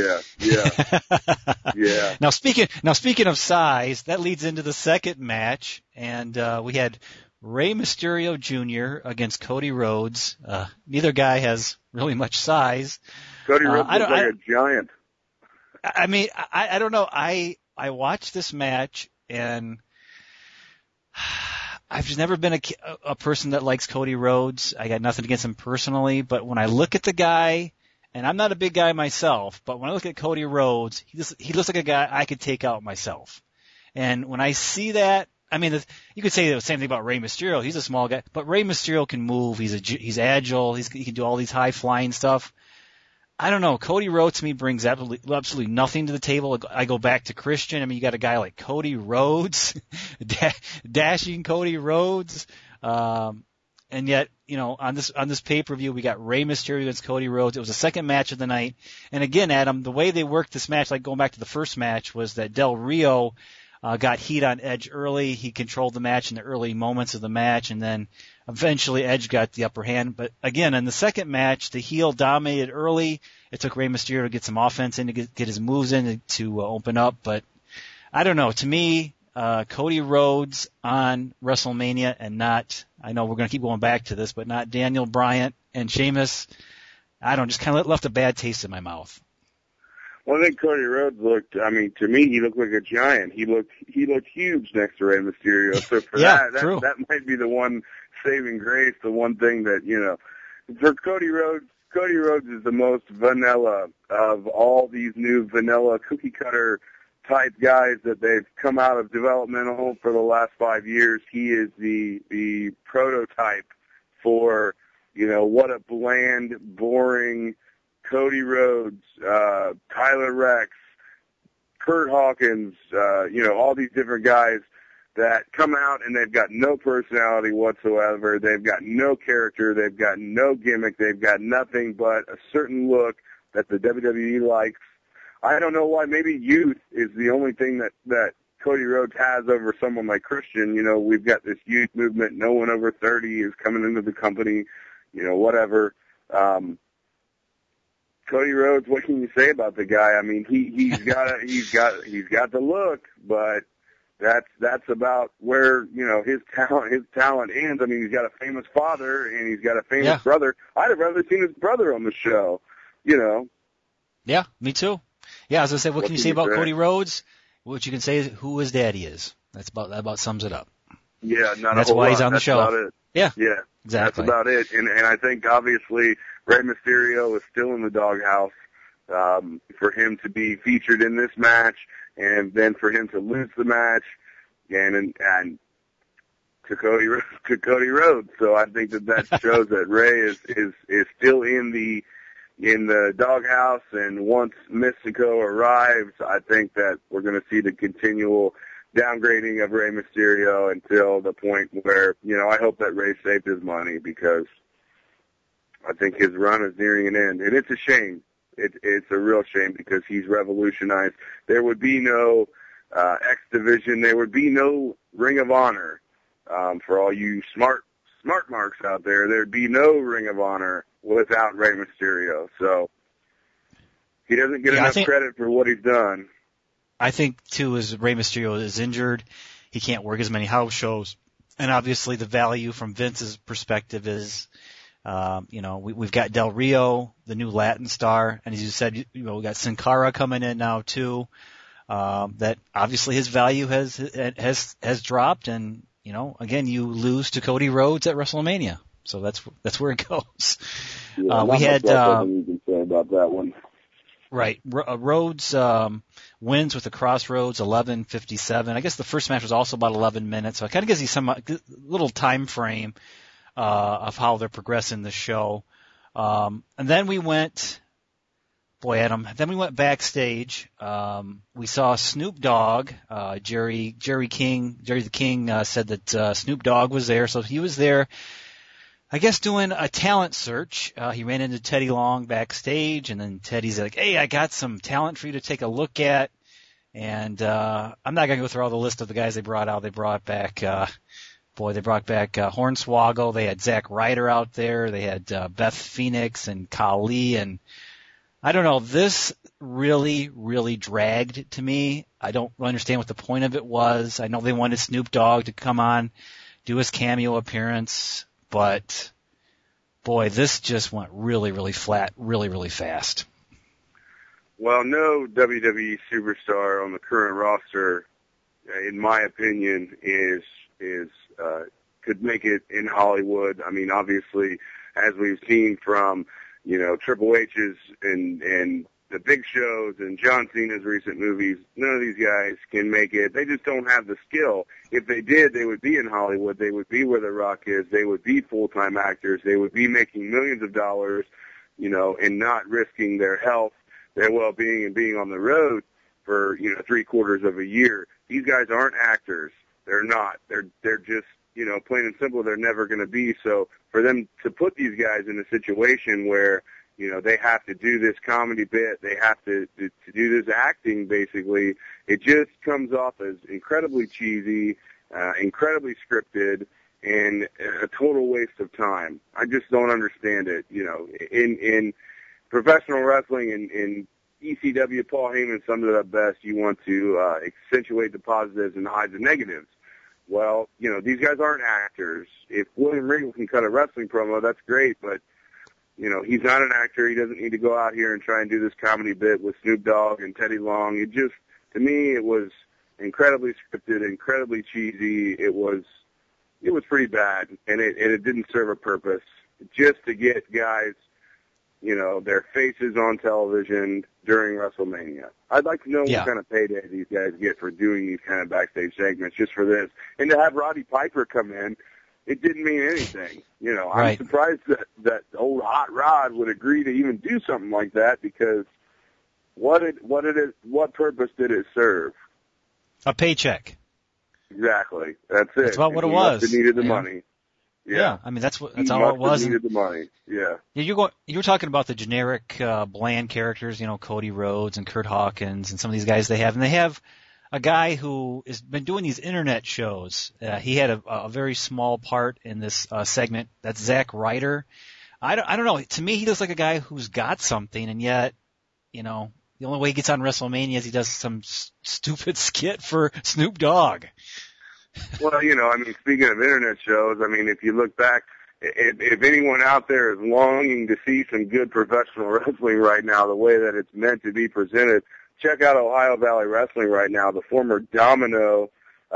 Yeah. Now speaking of size, that leads into the second match, and we had Rey Mysterio Jr. against Cody Rhodes. Neither guy has really much size. Cody Rhodes looks like a giant. I mean, I don't know. I watched this match, and I've just never been a person that likes Cody Rhodes. I got nothing against him personally, but when I look at the guy, and I'm not a big guy myself, but when I look at Cody Rhodes, he looks like a guy I could take out myself. And when I see that, I mean, you could say the same thing about Rey Mysterio. He's a small guy, but Rey Mysterio can move. He's agile. He can do all these high flying stuff. I don't know. Cody Rhodes to me brings absolutely nothing to the table. I go back to Christian. I mean, you got a guy like Cody Rhodes, dashing Cody Rhodes, and yet, on this pay-per-view, we got Rey Mysterio against Cody Rhodes. It was the second match of the night. And again, Adam, the way they worked this match, like going back to the first match, was that Del Rio got heat on Edge early. He controlled the match in the early moments of the match, and then eventually Edge got the upper hand. But again, in the second match, the heel dominated early. It took Rey Mysterio to get some offense in, to get his moves in to open up. But I don't know. To me, Cody Rhodes on WrestleMania, and not, I know we're going to keep going back to this, but not Daniel Bryan and Sheamus, I don't, just kind of left a bad taste in my mouth. Well, I think Cody Rhodes to me, he looked like a giant. He looked huge next to Rey Mysterio. So for that might be the one saving grace, the one thing that, for Cody Rhodes is the most vanilla of all these new vanilla cookie cutter type guys that they've come out of developmental for the last 5 years. He is the prototype for, what a bland, boring Cody Rhodes, Tyler Rex, Kurt Hawkins, all these different guys that come out and they've got no personality whatsoever. They've got no character. They've got no gimmick. They've got nothing but a certain look that the WWE likes. I don't know why. Maybe youth is the only thing that Cody Rhodes has over someone like Christian. We've got this youth movement. No one over 30 is coming into the company, whatever. Cody Rhodes, what can you say about the guy? I mean, he's got the look, but that's about where, his talent ends. I mean, he's got a famous father and he's got a famous brother. I'd have rather seen his brother on the show, Yeah, me too. Yeah, as I said, what can you say about Cody Rhodes? What you can say is who his daddy is. That about sums it up. Yeah, that's why he's on the show. That's about it. Yeah, That's exactly. about it. And I think obviously Rey Mysterio is still in the doghouse for him to be featured in this match, and then for him to lose the match, and to Cody Rhodes. So I think that shows that Rey is still in the in the doghouse, and once Mystico arrives, I think that we're going to see the continual downgrading of Rey Mysterio until the point where, I hope that Rey saved his money, because I think his run is nearing an end. And it's a shame. It's a real shame, because he's revolutionized. There would be no X Division. There would be no Ring of Honor. For all you smart marks out there, there'd be no Ring of Honor without Rey Mysterio. So he doesn't get enough credit for what he's done. I think, too, as Rey Mysterio is injured, he can't work as many house shows. And obviously the value from Vince's perspective is, we've got Del Rio, the new Latin star, and as you said, we got Sin Cara coming in now too. That obviously his value has dropped, and again, you lose to Cody Rhodes at WrestleMania, so that's where it goes. Yeah, we had you can say about that one. Right, Rhodes wins with the Crossroads 11:57. I guess the first match was also about 11 minutes, so it kind of gives you some little time frame of how they're progressing the show. And then we went, then we went backstage. We saw Snoop Dogg. Jerry the King said that Snoop Dogg was there, so he was there, I guess, doing a talent search. He ran into Teddy Long backstage, and then Teddy's like, "Hey, I got some talent for you to take a look at." And I'm not going to go through all the list of the guys they brought out. They brought back Hornswoggle. They had Zack Ryder out there. They had Beth Phoenix and Khali. And I don't know, this really, really dragged to me. I don't understand what the point of it was. I know they wanted Snoop Dogg to come on, do his cameo appearance, but boy, this just went really, really flat, really, really fast. Well, no WWE superstar on the current roster, in my opinion, could make it in Hollywood. I mean, obviously, as we've seen from, Triple H's and the big shows and John Cena's recent movies, none of these guys can make it. They just don't have the skill. If they did, they would be in Hollywood. They would be where The Rock is. They would be full-time actors. They would be making millions of dollars, and not risking their health, their well-being, and being on the road for, 3/4 of a year. These guys aren't actors. They're not. They're just, plain and simple, they're never going to be. So for them to put these guys in a situation where, they have to do this comedy bit, they have to do this acting, basically, it just comes off as incredibly cheesy, incredibly scripted, and a total waste of time. I just don't understand it. In professional wrestling and in ECW, Paul Heyman summed it up best. You want to accentuate the positives and hide the negatives. Well, these guys aren't actors. If William Regal can cut a wrestling promo, that's great, but, he's not an actor. He doesn't need to go out here and try and do this comedy bit with Snoop Dogg and Teddy Long. It just, to me, it was incredibly scripted, incredibly cheesy. It was pretty bad, and it didn't serve a purpose. Just to get guys, their faces on television during WrestleMania. I'd like to know what kind of payday these guys get for doing these kind of backstage segments just for this. And to have Roddy Piper come in, it didn't mean anything. I'm surprised that old Hot Rod would agree to even do something like that, because what purpose did it serve? A paycheck. Exactly. That's it. That's about what it was. He needed the money. Yeah, I mean that's all it was. He needed the money. Yeah. You were talking about the generic bland characters, Cody Rhodes and Kurt Hawkins and some of these guys they have, and they have a guy who has been doing these internet shows. He had a very small part in this segment. That's Zack Ryder. I don't know. To me, he looks like a guy who's got something, and yet, the only way he gets on WrestleMania is he does some stupid skit for Snoop Dogg. Well, speaking of internet shows, if you look back, if anyone out there is longing to see some good professional wrestling right now, the way that it's meant to be presented, check out Ohio Valley Wrestling right now. The former Domino,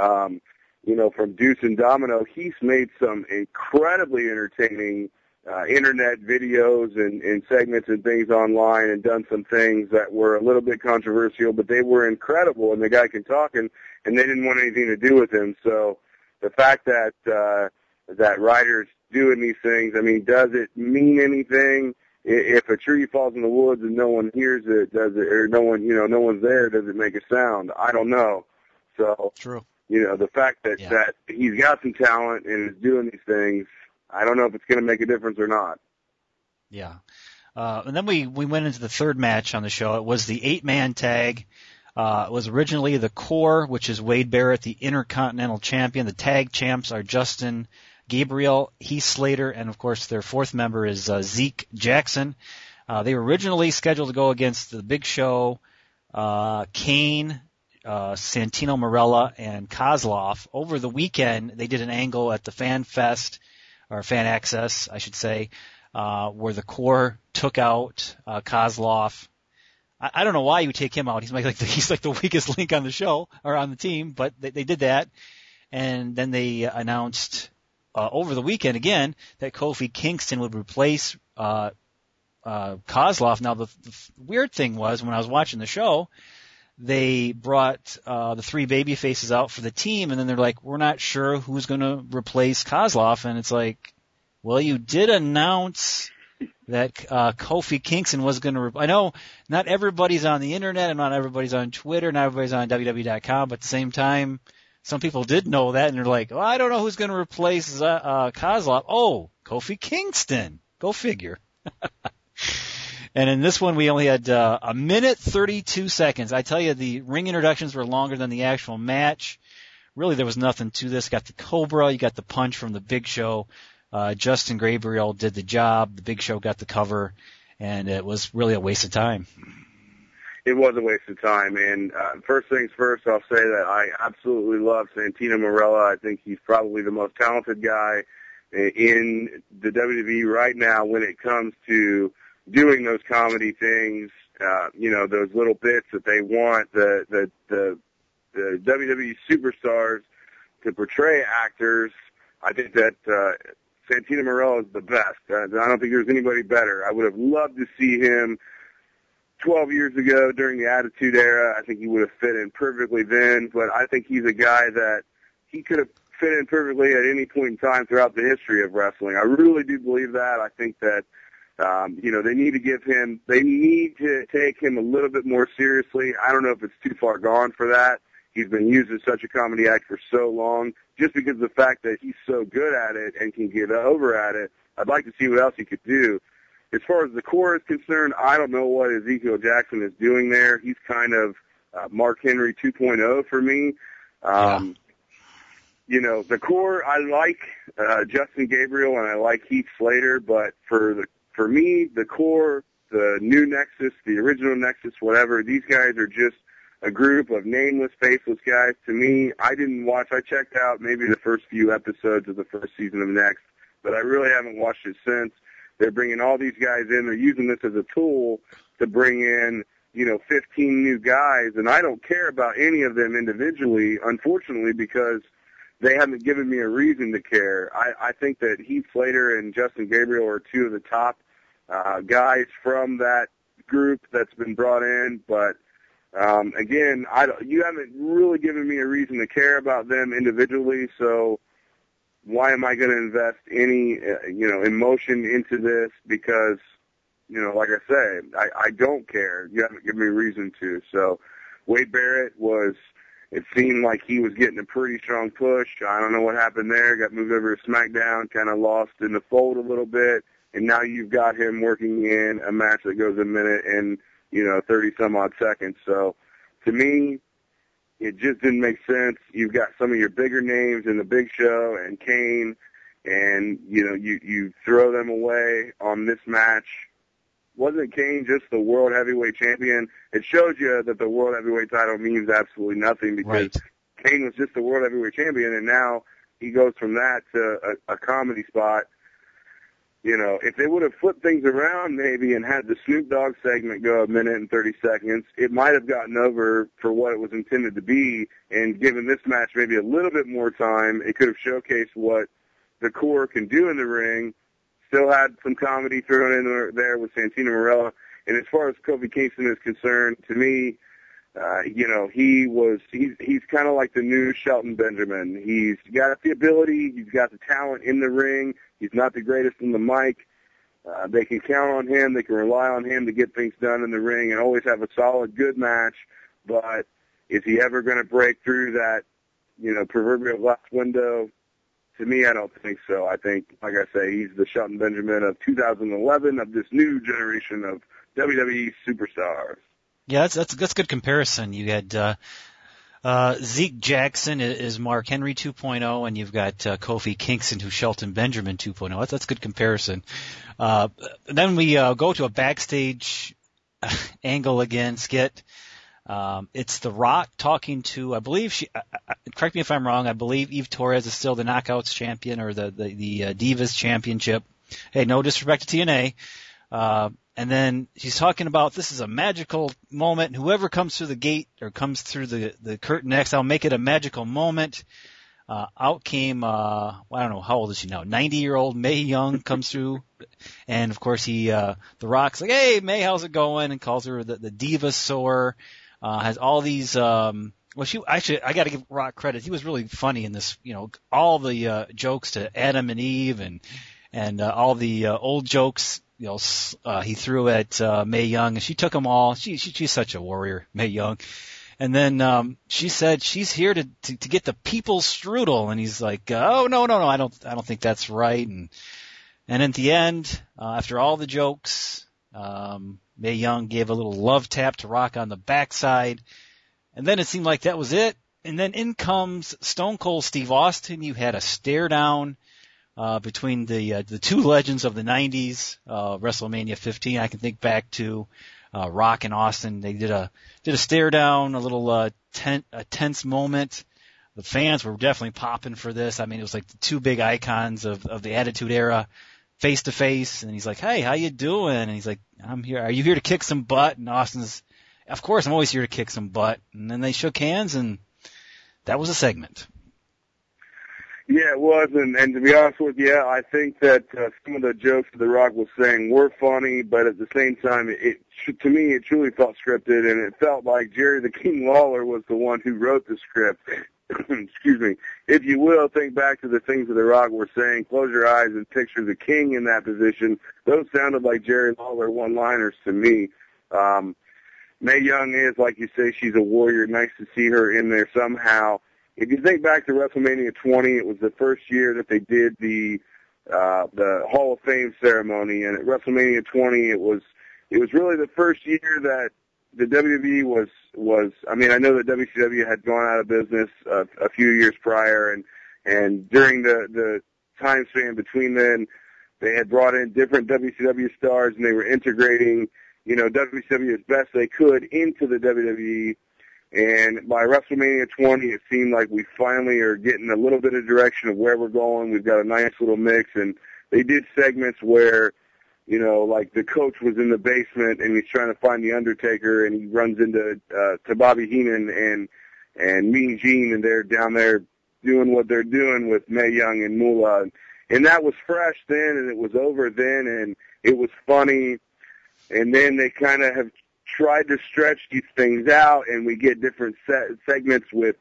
from Deuce and Domino, he's made some incredibly entertaining internet videos and segments and things online, and done some things that were a little bit controversial, but they were incredible, and the guy can talk, and they didn't want anything to do with him. So the fact that Ryder's doing these things, does it mean anything? if a tree falls in the woods and no one hears it, does it, or no one's there, does it make a sound? I don't know. So, True. The fact that, that he's got some talent and is doing these things, I don't know if it's going to make a difference or not. Yeah. And then we went into the third match on the show. It was the 8-man tag. It was originally the Core, which is Wade Barrett, the Intercontinental Champion. The tag champs are Justin Gabriel, Heath Slater, and of course their fourth member is Zeke Jackson. They were originally scheduled to go against the Big Show, Kane, Santino Marella, and Kozlov. Over the weekend, they did an angle at the Fan Fest, or Fan Access, I should say, where the Core took out Kozlov. I don't know why you would take him out. He's like the weakest link on the show or on the team, but they did that. And then they announced over the weekend again that Kofi Kingston would replace Kozlov. Now the weird thing was when I was watching the show, they brought the three baby faces out for the team, and then they're like, we're not sure who's going to replace Kozlov, and it's like, well, you did announce that Kofi Kingston was going to. I know not everybody's on the internet, and not everybody's on Twitter, not everybody's on WWE.com, but at the same time, some people did know that, and they're like, I don't know who's going to replace Kozlov. Oh, Kofi Kingston. Go figure. And in this one, we only had a minute 32 seconds. I tell you, the ring introductions were longer than the actual match. Really, there was nothing to this. Got the Cobra, you got the punch from the Big Show. Justin Gabriel did the job. The Big Show got the cover, and it was really a waste of time. It was a waste of time, and first things first, I'll say that I absolutely love Santino Marella. I think he's probably the most talented guy in the WWE right now when it comes to doing those comedy things, those little bits that they want the WWE superstars to portray actors. I think that Santino Marella is the best. I don't think there's anybody better. I would have loved to see him 12 years ago during the Attitude Era. I think he would have fit in perfectly then, but I think he's a guy that he could have fit in perfectly at any point in time throughout the history of wrestling. I really do believe that. I think that they need to take him a little bit more seriously. I don't know if it's too far gone for that. He's been used as such a comedy act for so long, just because of the fact that he's so good at it and can get over at it. I'd like to see what else he could do. As far as the Core is concerned, I don't know what Ezekiel Jackson is doing there. He's kind of Mark Henry 2.0 for me. The Core, I like Justin Gabriel and I like Heath Slater, but for me, the Core, the new Nexus, the original Nexus, whatever, these guys are just a group of nameless, faceless guys. To me, I checked out maybe the first few episodes of the first season of Next, but I really haven't watched it since. They're bringing all these guys in. They're using this as a tool to bring in, 15 new guys, and I don't care about any of them individually, unfortunately, because they haven't given me a reason to care. I think that Heath Slater and Justin Gabriel are two of the top guys from that group that's been brought in, but again, you haven't really given me a reason to care about them individually, so why am I going to invest any, emotion into this? Because, like I say, I don't care. You haven't given me a reason to. So Wade Barrett it seemed like he was getting a pretty strong push. I don't know what happened there. Got moved over to SmackDown, kind of lost in the fold a little bit, and now you've got him working in a match that goes a minute and 30-some-odd seconds. So, to me, it just didn't make sense. You've got some of your bigger names in the Big Show and Kane, and, you throw them away on this match. Wasn't Kane just the World Heavyweight Champion? It shows you that the World Heavyweight title means absolutely nothing because Kane was just the World Heavyweight Champion, and now he goes from that to a comedy spot. If they would have flipped things around maybe and had the Snoop Dogg segment go a minute and 30 seconds, it might have gotten over for what it was intended to be, and given this match maybe a little bit more time, it could have showcased what the Core can do in the ring, still had some comedy thrown in there with Santino Marella. And as far as Kofi Kingston is concerned, to me, he's kind of like the new Shelton Benjamin. He's got the ability, he's got the talent in the ring. He's not the greatest in the mic, They can count on him. They can rely on him to get things done in the ring and always have a solid, good match. But is he ever going to break through that, proverbial glass window? To me, I don't think so. I think, like I say, he's the Shelton Benjamin of 2011 of this new generation of WWE superstars. Yeah, that's good comparison. You had Zeke Jackson is Mark Henry 2.0, and you've got Kofi Kingston, who's Shelton Benjamin 2.0. That's a good comparison. Then we go to a backstage angle again, skit. It's The Rock talking to, I believe correct me if I'm wrong, I believe Eve Torres is still the Knockouts champion or the Divas championship. Hey, no disrespect to TNA. And then she's talking about this is a magical moment. Whoever comes through the gate or comes through the curtain next, I'll make it a magical moment. Out came, I don't know, how old is she now? 90-year-old Mae Young comes through. And of course The Rock's like, hey, Mae, how's it going? And calls her the Divasaur. Has all these, I gotta give Rock credit. He was really funny in this, all the, jokes to Adam and Eve and all the, old jokes, he threw at, Mae Young, and she took them all. She's such a warrior, Mae Young. And then, she said she's here to get the people's strudel. And he's like, oh, no, I don't think that's right. And at the end, after all the jokes, Mae Young gave a little love tap to Rock on the backside. And then it seemed like that was it. And then in comes Stone Cold Steve Austin. You had a stare down between the two legends of the 90s, WrestleMania 15. I can think back to Rock and Austin. They did a stare down, a little tense moment. The fans were definitely popping for this. I mean, it was like the two big icons of the Attitude Era face to face. And he's like, hey, how you doing? And he's like, I'm here. Are you here to kick some butt? And Austin's, of course, I'm always here to kick some butt. And then they shook hands, and that was a segment. Yeah, it was, and to be honest with you, I think that some of the jokes that The Rock was saying were funny, but at the same time, to me, it truly felt scripted, and it felt like Jerry the King Lawler was the one who wrote the script. Excuse me. If you will, think back to the things that The Rock were saying, close your eyes and picture the King in that position. Those sounded like Jerry Lawler one-liners to me. Mae Young is, like you say, she's a warrior. Nice to see her in there somehow. If you think back to WrestleMania 20, it was the first year that they did the Hall of Fame ceremony, and at WrestleMania 20, it was really the first year that the WWE was. I mean, I know that WCW had gone out of business a few years prior, and during the time span between then, they had brought in different WCW stars, and they were integrating, WCW as best they could into the WWE. And by WrestleMania 20, it seemed like we finally are getting a little bit of direction of where we're going. We've got a nice little mix, and they did segments where, like the coach was in the basement and he's trying to find the Undertaker, and he runs into to Bobby Heenan and Mean Gene, and they're down there doing what they're doing with Mae Young and Moolah, and that was fresh then, and it was over then, and it was funny. And then they kind of have tried to stretch these things out, and we get different segments with,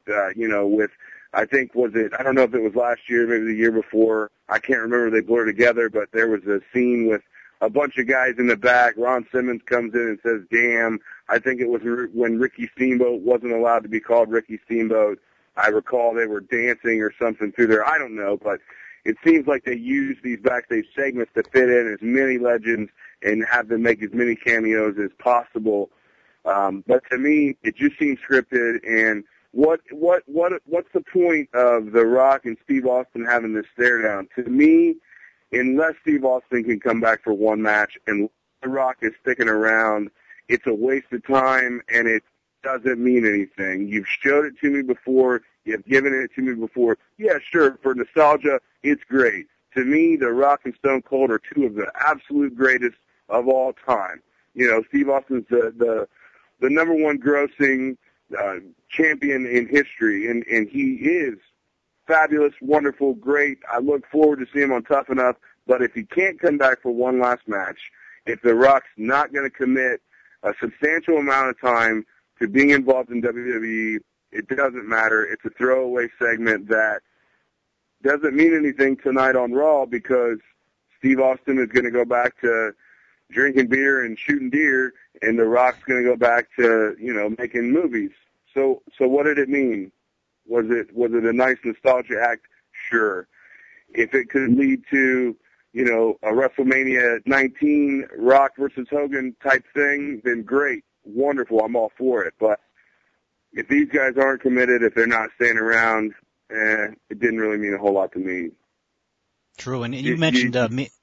I think, I don't know if it was last year, maybe the year before. I can't remember. They blur together, but there was a scene with a bunch of guys in the back. Ron Simmons comes in and says, damn. I think it was when Ricky Steamboat wasn't allowed to be called Ricky Steamboat. I recall they were dancing or something through there. I don't know, but it seems like they use these backstage segments to fit in as many legends and have them make as many cameos as possible. But to me, it just seems scripted. And what's the point of The Rock and Steve Austin having this stare down? To me, unless Steve Austin can come back for one match and The Rock is sticking around, it's a waste of time and it doesn't mean anything. You've showed it to me before. You've given it to me before. Yeah, sure, for nostalgia, it's great. To me, The Rock and Stone Cold are two of the absolute greatest of all time. Steve Austin's the number one grossing champion in history, and he is fabulous, wonderful, great. I look forward to seeing him on Tough Enough, but if he can't come back for one last match, if The Rock's not going to commit a substantial amount of time to being involved in WWE, it doesn't matter. It's a throwaway segment that doesn't mean anything tonight on Raw because Steve Austin is going to go back to drinking beer and shooting deer, and The Rock's going to go back to, making movies. So what did it mean? Was it a nice nostalgia act? Sure. If it could lead to, a WrestleMania 19 Rock versus Hogan type thing, then great. Wonderful. I'm all for it. But if these guys aren't committed, if they're not staying around, it didn't really mean a whole lot to me. True. And you mentioned,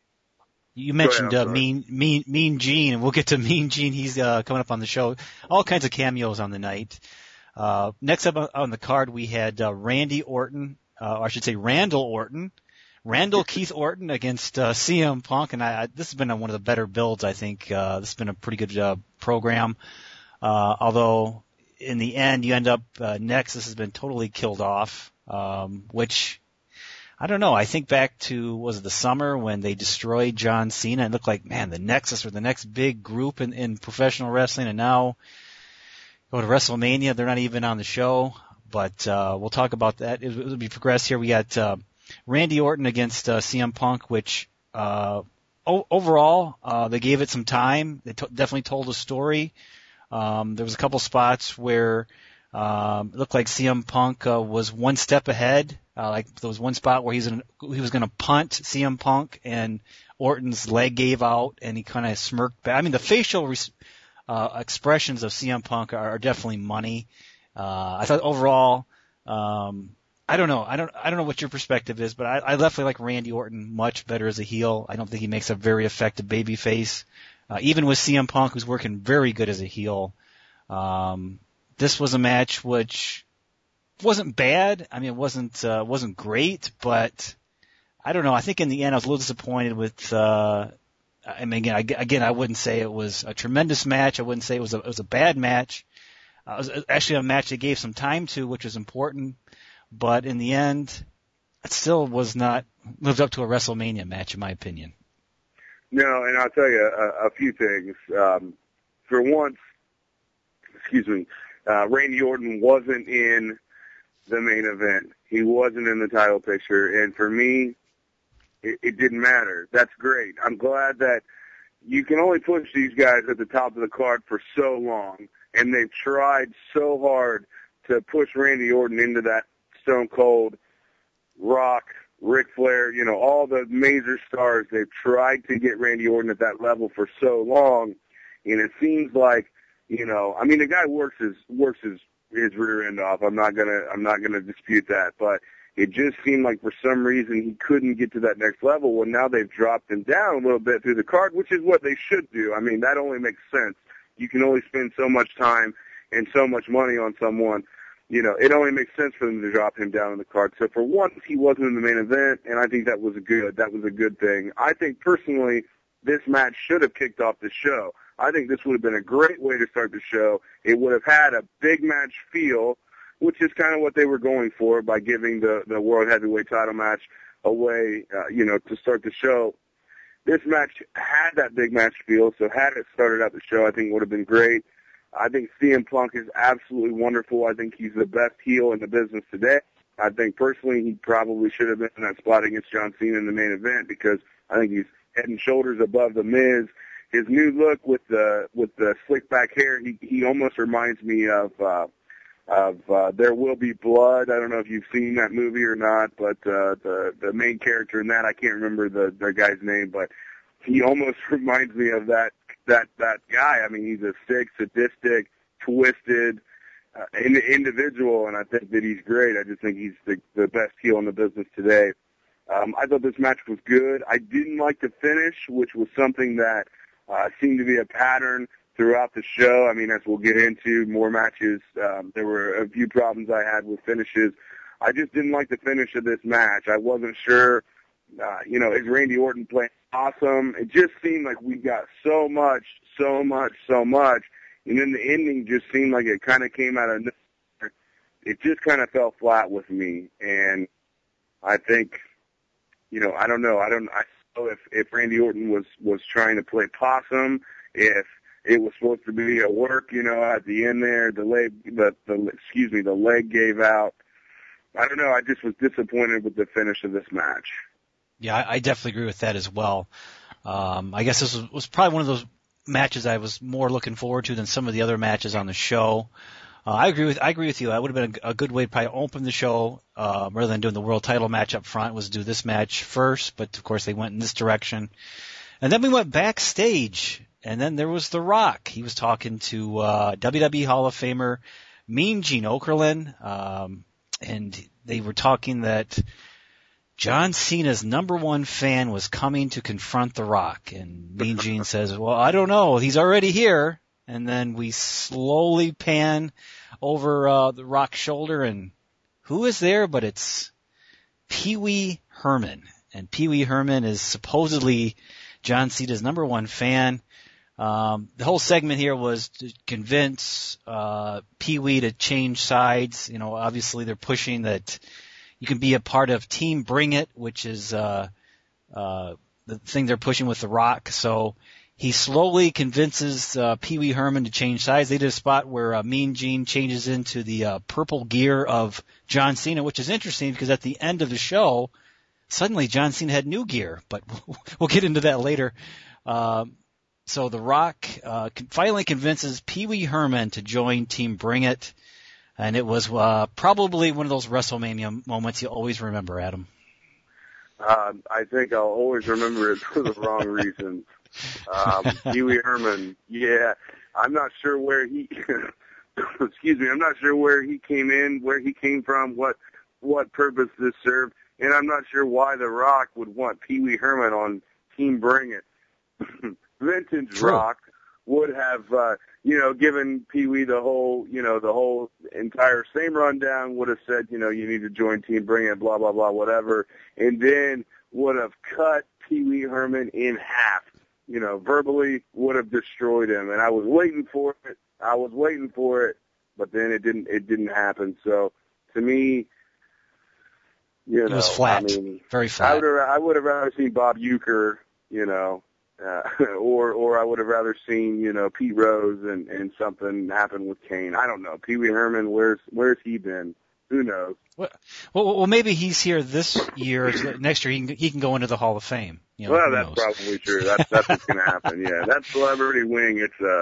Mean Gene, and we'll get to Mean Gene. He's coming up on the show. All kinds of cameos on the night. Next up on the card, we had Randy Orton, or I should say Randall Orton. Randall Keith Orton against CM Punk, and this has been one of the better builds, I think. This has been a pretty good program. Although in the end, you end up Nexus has been totally killed off, which I don't know. I think back to, was it the summer when they destroyed John Cena? It looked like, man, the Nexus were the next big group in professional wrestling, and now go to WrestleMania, they're not even on the show. But we'll talk about that. It'll be progressed here. We got Randy Orton against CM Punk, which overall they gave it some time. They definitely told a story. There was a couple spots where it looked like CM Punk was one step ahead. Like there was one spot where he was going to punt CM Punk, and Orton's leg gave out, and he kind of smirked back. I mean, the facial expressions of CM Punk are definitely money. I thought overall, I don't know. I don't know what your perspective is, but I definitely like Randy Orton much better as a heel. I don't think he makes a very effective babyface. Even with CM Punk, who's working very good as a heel. This was a match which wasn't bad. I mean, it wasn't great, but I don't know. I think in the end, I was a little disappointed with. I mean, again, I wouldn't say it was a tremendous match. I wouldn't say it was a bad match. It was actually a match they gave some time to, which was important. But in the end, it still was not lived up to a WrestleMania match, in my opinion. No, and I'll tell you a few things. For once, Randy Orton wasn't in the main event. He wasn't in the title picture, and for me, it didn't matter. That's great. I'm glad that you can only push these guys at the top of the card for so long, and they've tried so hard to push Randy Orton into that Stone Cold, Rock, Ric Flair, all the major stars. They've tried to get Randy Orton at that level for so long, and it seems like, I mean, the guy works his rear end off. I'm not gonna dispute that, but it just seemed like for some reason he couldn't get to that next level. Well, now they've dropped him down a little bit through the card, which is what they should do. I mean, that only makes sense. You can only spend so much time and so much money on someone. It only makes sense for them to drop him down in the card. So for once, he wasn't in the main event, and I think that was a good thing. I think personally, this match should have kicked off the show. I think this would have been a great way to start the show. It would have had a big match feel, which is kind of what they were going for by giving the World Heavyweight title match away, to start the show. This match had that big match feel, so had it started out the show, I think it would have been great. I think CM Punk is absolutely wonderful. I think he's the best heel in the business today. I think personally he probably should have been in that spot against John Cena in the main event because I think he's head and shoulders above The Miz. His new look with the slick back hair, he almost reminds me of There Will Be Blood. I don't know if you've seen that movie or not, but the main character in that, I can't remember the guy's name, but he almost reminds me of that guy. I mean, he's a sick, sadistic, twisted individual, and I think that he's great. I just think he's the best heel in the business today. I thought this match was good. I didn't like the finish, which was something that seemed to be a pattern throughout the show. I mean, as we'll get into more matches, there were a few problems I had with finishes. I just didn't like the finish of this match. I wasn't sure, is Randy Orton playing awesome? It just seemed like we got so much, and then the ending just seemed like it kind of came out of nowhere. It just kind of fell flat with me, and I think, I don't know. I don't know if Randy Orton was trying to play possum, if it was supposed to be a work, at the end there, the leg gave out. I don't know. I just was disappointed with the finish of this match. Yeah, I definitely agree with that as well. I guess this was probably one of those matches I was more looking forward to than some of the other matches on the show. I agree with you. That would have been a good way to probably open the show, rather than doing the world title match up front, was do this match first, but of course they went in this direction. And then we went backstage, and then there was The Rock. He was talking to, WWE Hall of Famer Mean Gene Okerlund, and they were talking that John Cena's #1 fan was coming to confront The Rock, and Mean Gene says, well, I don't know, he's already here. And then we slowly pan over The Rock's shoulder, and who is there? But it's Pee Wee Herman. And Pee Wee Herman is supposedly John Cena's #1 fan. The whole segment here was to convince Pee Wee to change sides. You know, obviously they're pushing that you can be a part of Team Bring It, which is the thing they're pushing with The Rock. So he slowly convinces Pee Wee Herman to change sides. They did a spot where Mean Gene changes into the purple gear of John Cena, which is interesting because at the end of the show, suddenly John Cena had new gear, but we'll get into that later. So The Rock finally convinces Pee Wee Herman to join Team Bring It, and it was probably one of those WrestleMania moments you always remember, Adam. I think I'll always remember it for the wrong reasons. Pee Wee Herman, yeah, I'm not sure where he, excuse me, I'm not sure where he came in, where he came from, what purpose this served, and I'm not sure why The Rock would want Pee Wee Herman on Team Bring It. Vintage True. Rock would have, given Pee Wee the whole entire same rundown, would have said, you need to join Team Bring It, blah, blah, blah, whatever, and then would have cut Pee Wee Herman in half. Verbally would have destroyed him, and I was waiting for it, but then it didn't happen. So to me, it was flat, very flat. I would have rather seen Bob Uecker, or I would have rather seen, Pete Rose and something happen with Kane. I don't know. Pee Wee Herman, where's he been? Who knows? Well, maybe he's here this year. Next year he can go into the Hall of Fame. Well, that's probably true. That's what's going to happen. Yeah, that celebrity wing,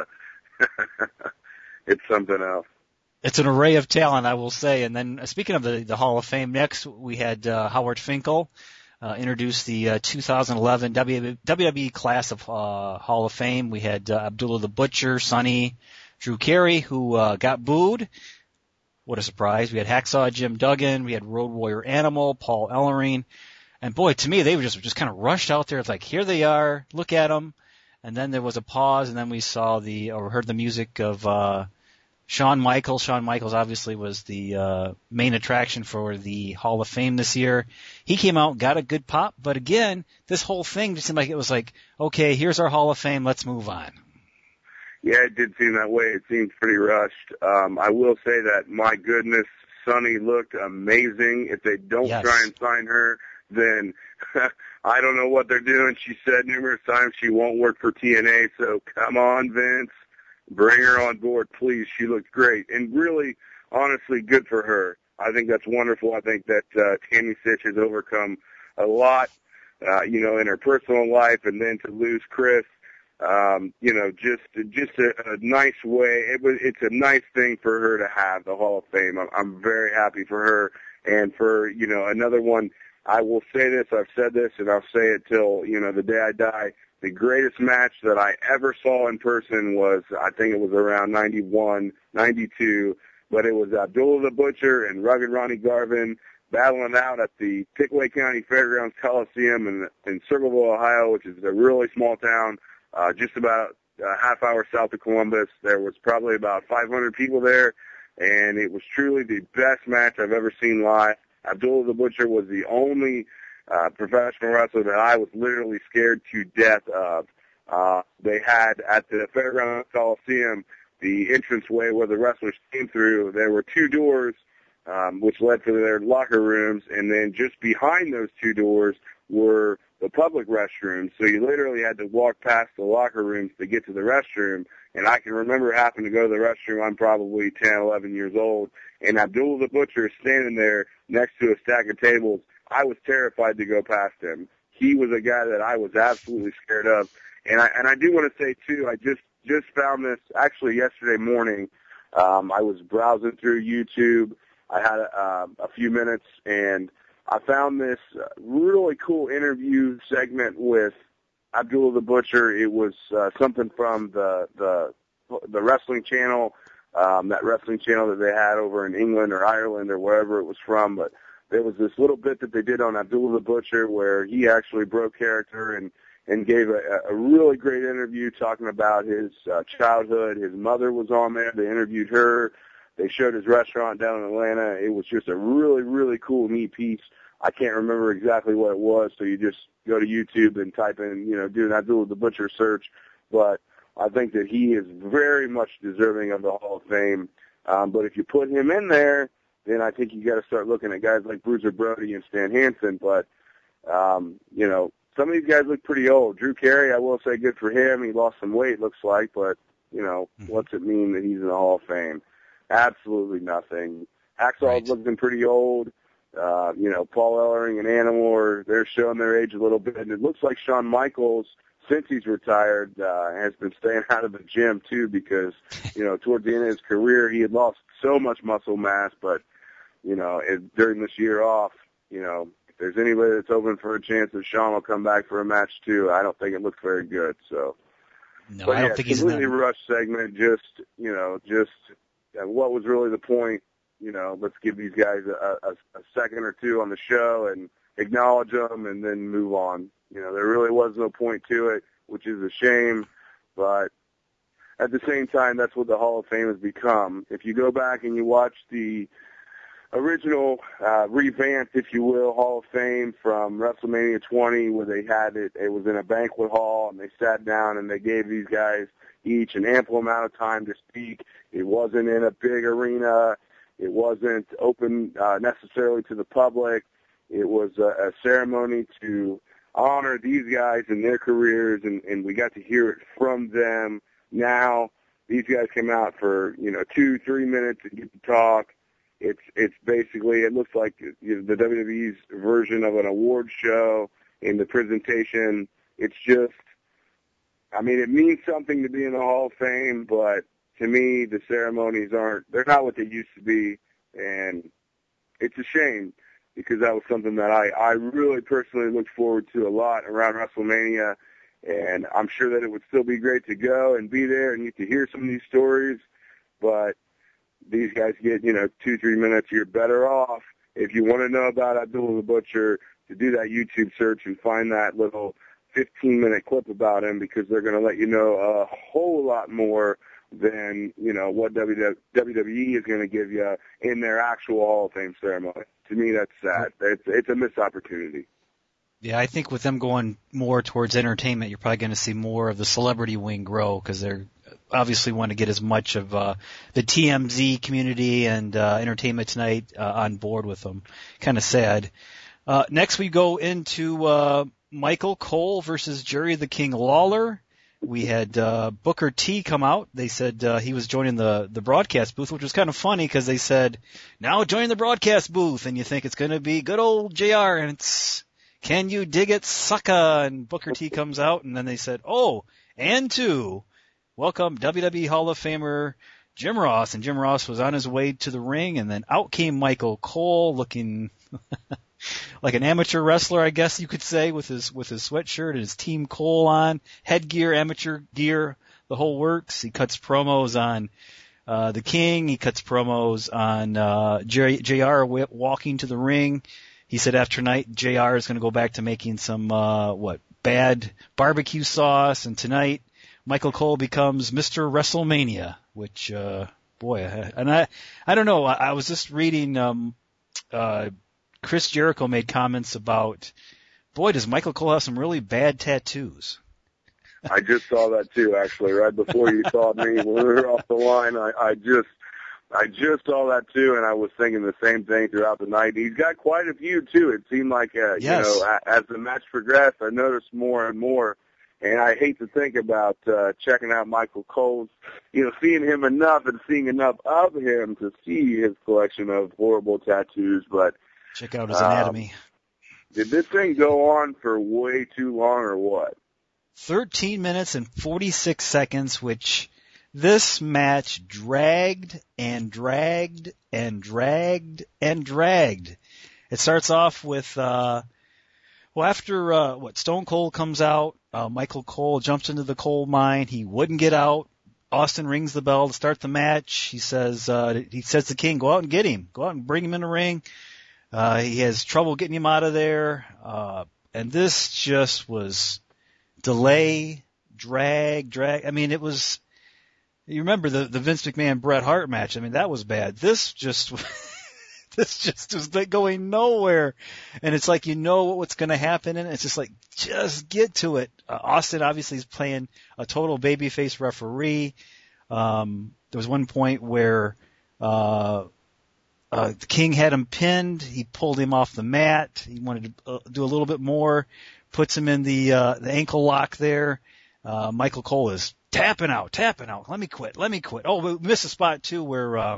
it's something else. It's an array of talent, I will say. And then speaking of the Hall of Fame, next we had Howard Finkel introduce the 2011 WWE class of Hall of Fame. We had Abdullah the Butcher, Sonny, Drew Carey, who got booed. What a surprise. We had Hacksaw Jim Duggan. We had Road Warrior Animal, Paul Ellering. And boy, to me, they were just kind of rushed out there. It's like, here they are. Look at them. And then there was a pause, and then we saw heard the music of Shawn Michaels. Shawn Michaels obviously was the main attraction for the Hall of Fame this year. He came out, got a good pop. But again, this whole thing just seemed like it was like, okay, here's our Hall of Fame. Let's move on. Yeah, it did seem that way. It seemed pretty rushed. I will say that, my goodness, Sonny looked amazing. If they don't try and sign her, then I don't know what they're doing. She said numerous times she won't work for TNA, so come on, Vince. Bring her on board, please. She looked great. And really, honestly, good for her. I think that's wonderful. I think that Tammy Sytch has overcome a lot, in her personal life, and then to lose Chris, just a nice way. It's a nice thing for her to have the Hall of Fame. I'm very happy for her, and for another one. I will say this. I've said this, and I'll say it till the day I die. The greatest match that I ever saw in person was, I think it was around 91, 92, but it was Abdullah the Butcher and Rugged Ronnie Garvin battling out at the Pickaway County Fairgrounds Coliseum in Circleville, Ohio, which is a really small town. Just about a half hour south of Columbus. There was probably about 500 people there, and it was truly the best match I've ever seen live. Abdullah the Butcher was the only professional wrestler that I was literally scared to death of. They had at the Fairgrounds Coliseum, the entranceway where the wrestlers came through, there were two doors which led to their locker rooms, and then just behind those two doors were the public restrooms. So you literally had to walk past the locker rooms to get to the restroom. And I can remember having to go to the restroom. I'm probably 10, 11 years old. And Abdullah the Butcher is standing there next to a stack of tables. I was terrified to go past him. he was a guy that I was absolutely scared of. And I do want to say too, I just found this actually yesterday morning. I was browsing through YouTube. I had a few minutes, and I found this really cool interview segment with Abdullah the Butcher. It was something from the wrestling channel, that wrestling channel that they had over in England or Ireland or wherever it was from. But there was this little bit that they did on Abdullah the Butcher where he actually broke character and gave a really great interview talking about his childhood. His mother was on there. They interviewed her. They showed his restaurant down in Atlanta. It was just a really, really cool, neat piece. I can't remember exactly what it was, so you just go to YouTube and type in, do an Abdullah the Butcher search. But I think that he is very much deserving of the Hall of Fame. But if you put him in there, then I think you got to start looking at guys like Bruiser Brody and Stan Hansen. But, some of these guys look pretty old. Drew Carey, I will say good for him. He lost some weight, looks like, but, what's it mean that he's in the Hall of Fame? Absolutely nothing. Hacksaw's looking pretty old. Paul Ellering and Animal, they're showing their age a little bit. And it looks like Shawn Michaels, since he's retired, has been staying out of the gym, too, because, towards the end of his career, he had lost so much muscle mass. But, during this year off, if there's anybody that's open for a chance that Shawn will come back for a match, too, I don't think it looks very good. So, no, but, I don't think he's completely rushed segment. Just what was really the point? Let's give these guys a second or two on the show and acknowledge them and then move on. There really was no point to it, which is a shame. But at the same time, that's what the Hall of Fame has become. If you go back and you watch the original revamped, if you will, Hall of Fame from WrestleMania 20, where they had it was in a banquet hall, and they sat down and they gave these guys each an ample amount of time to speak. It wasn't in a big arena. It wasn't open necessarily to the public. It was a ceremony to honor these guys and their careers, and we got to hear it from them. Now, these guys came out for, 2-3 minutes and get to talk. It's basically, it looks like the WWE's version of an award show in the presentation. It's just, it means something to be in the Hall of Fame, but to me, the ceremonies they're not what they used to be, and it's a shame because that was something that I really personally looked forward to a lot around WrestleMania, and I'm sure that it would still be great to go and be there and get to hear some of these stories, but these guys get, 2-3 minutes. You're better off, if you want to know about Abdullah the Butcher, to do that YouTube search and find that little 15-minute clip about him, because they're going to let you know a whole lot more than, what WWE is going to give you in their actual Hall of Fame ceremony. To me, that's sad. It's a missed opportunity. Yeah, I think with them going more towards entertainment, you're probably going to see more of the celebrity wing grow, because they're obviously want to get as much of the TMZ community and Entertainment Tonight on board with them. Kind of sad. Next, we go into Michael Cole versus Jerry the King Lawler. We had Booker T come out. They said he was joining the broadcast booth, which was kind of funny because they said, now join the broadcast booth, and you think it's going to be good old JR, and it's Can You Dig It, Sucka? And Booker T comes out, and then they said, and welcome WWE Hall of Famer Jim Ross. And Jim Ross was on his way to the ring, and then out came Michael Cole looking like an amateur wrestler, I guess you could say, with his sweatshirt and his Team Cole on, headgear, amateur gear, the whole works. He cuts promos on the King. He cuts promos on JR walking to the ring. He said after tonight, JR is going to go back to making some bad barbecue sauce, and tonight Michael Cole becomes Mr. WrestleMania, which, I don't know. I was just reading, Chris Jericho made comments about, boy, does Michael Cole have some really bad tattoos. I just saw that too, actually, right before you saw me when we were off the line. I just saw that too, and I was thinking the same thing throughout the night. He's got quite a few too. It seemed like, yes. As the match progressed, I noticed more and more. And I hate to think about checking out Michael Cole's, seeing him enough and seeing enough of him to see his collection of horrible tattoos. But check out his anatomy. Did this thing go on for way too long or what? 13 minutes and 46 seconds, which this match dragged and dragged and dragged and dragged. It starts off with, after Stone Cold comes out, Michael Cole jumps into the coal mine. He wouldn't get out. Austin rings the bell to start the match. He says to King, go out and get him. Go out and bring him in the ring. He has trouble getting him out of there. And this just was delay, drag. I mean, it was, you remember the Vince McMahon Bret Hart match. I mean, that was bad. This just was like going nowhere. And it's like, you know what's going to happen. And it's just like, just get to it. Austin obviously is playing a total babyface referee. There was one point where, the King had him pinned. He pulled him off the mat. He wanted to do a little bit more. Puts him in the ankle lock there. Michael Cole is tapping out. Let me quit. Oh, we missed a spot too where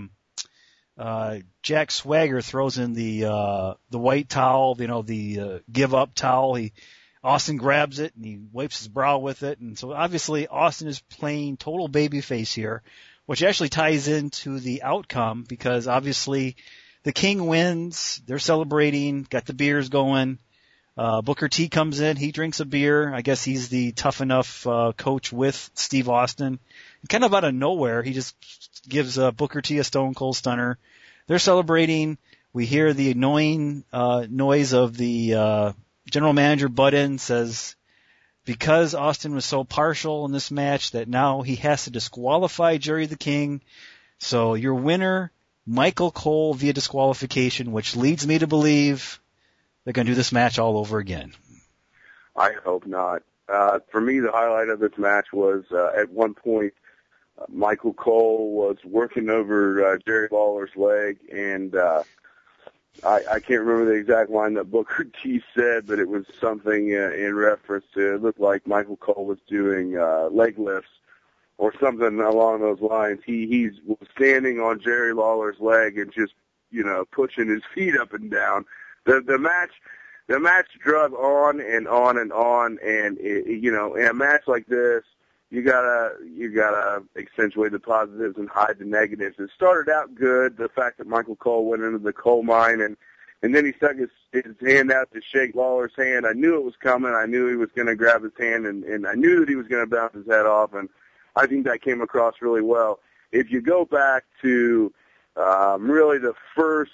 Jack Swagger throws in the white towel, the give up towel. Austin grabs it and he wipes his brow with it. And so obviously Austin is playing total babyface here, which actually ties into the outcome because obviously the King wins. They're celebrating, got the beers going. Booker T comes in. He drinks a beer. I guess he's the tough enough coach with Steve Austin. And kind of out of nowhere, he just gives Booker T a Stone Cold Stunner. They're celebrating. We hear the annoying noise of the general manager butt in, says because Austin was so partial in this match that now he has to disqualify Jerry the King. So your winner, Michael Cole, via disqualification, which leads me to believe they're going to do this match all over again. I hope not. For me, the highlight of this match was at one point, Michael Cole was working over Jerry Lawler's leg, and I can't remember the exact line that Booker T said, but it was something in reference to, it looked like Michael Cole was doing leg lifts or something along those lines. He was standing on Jerry Lawler's leg and just, pushing his feet up and down. The match drug on and on and on, and in a match like this, you gotta accentuate the positives and hide the negatives. It started out good, the fact that Michael Cole went into the coal mine and then he stuck his hand out to shake Lawler's hand. I knew it was coming. I knew he was going to grab his hand, and I knew that he was going to bounce his head off, and I think that came across really well. If you go back to really the first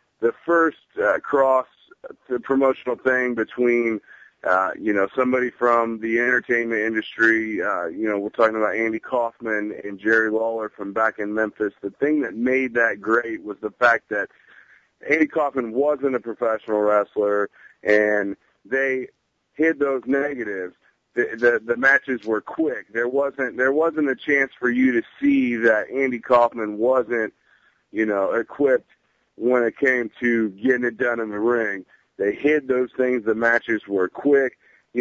cross the promotional thing between somebody from the entertainment industry, we're talking about Andy Kaufman and Jerry Lawler from back in Memphis. The thing that made that great was the fact that Andy Kaufman wasn't a professional wrestler, and they hid those negatives. The matches were quick. There wasn't a chance for you to see that Andy Kaufman wasn't, equipped when it came to getting it done in the ring. They hid those things. The matches were quick.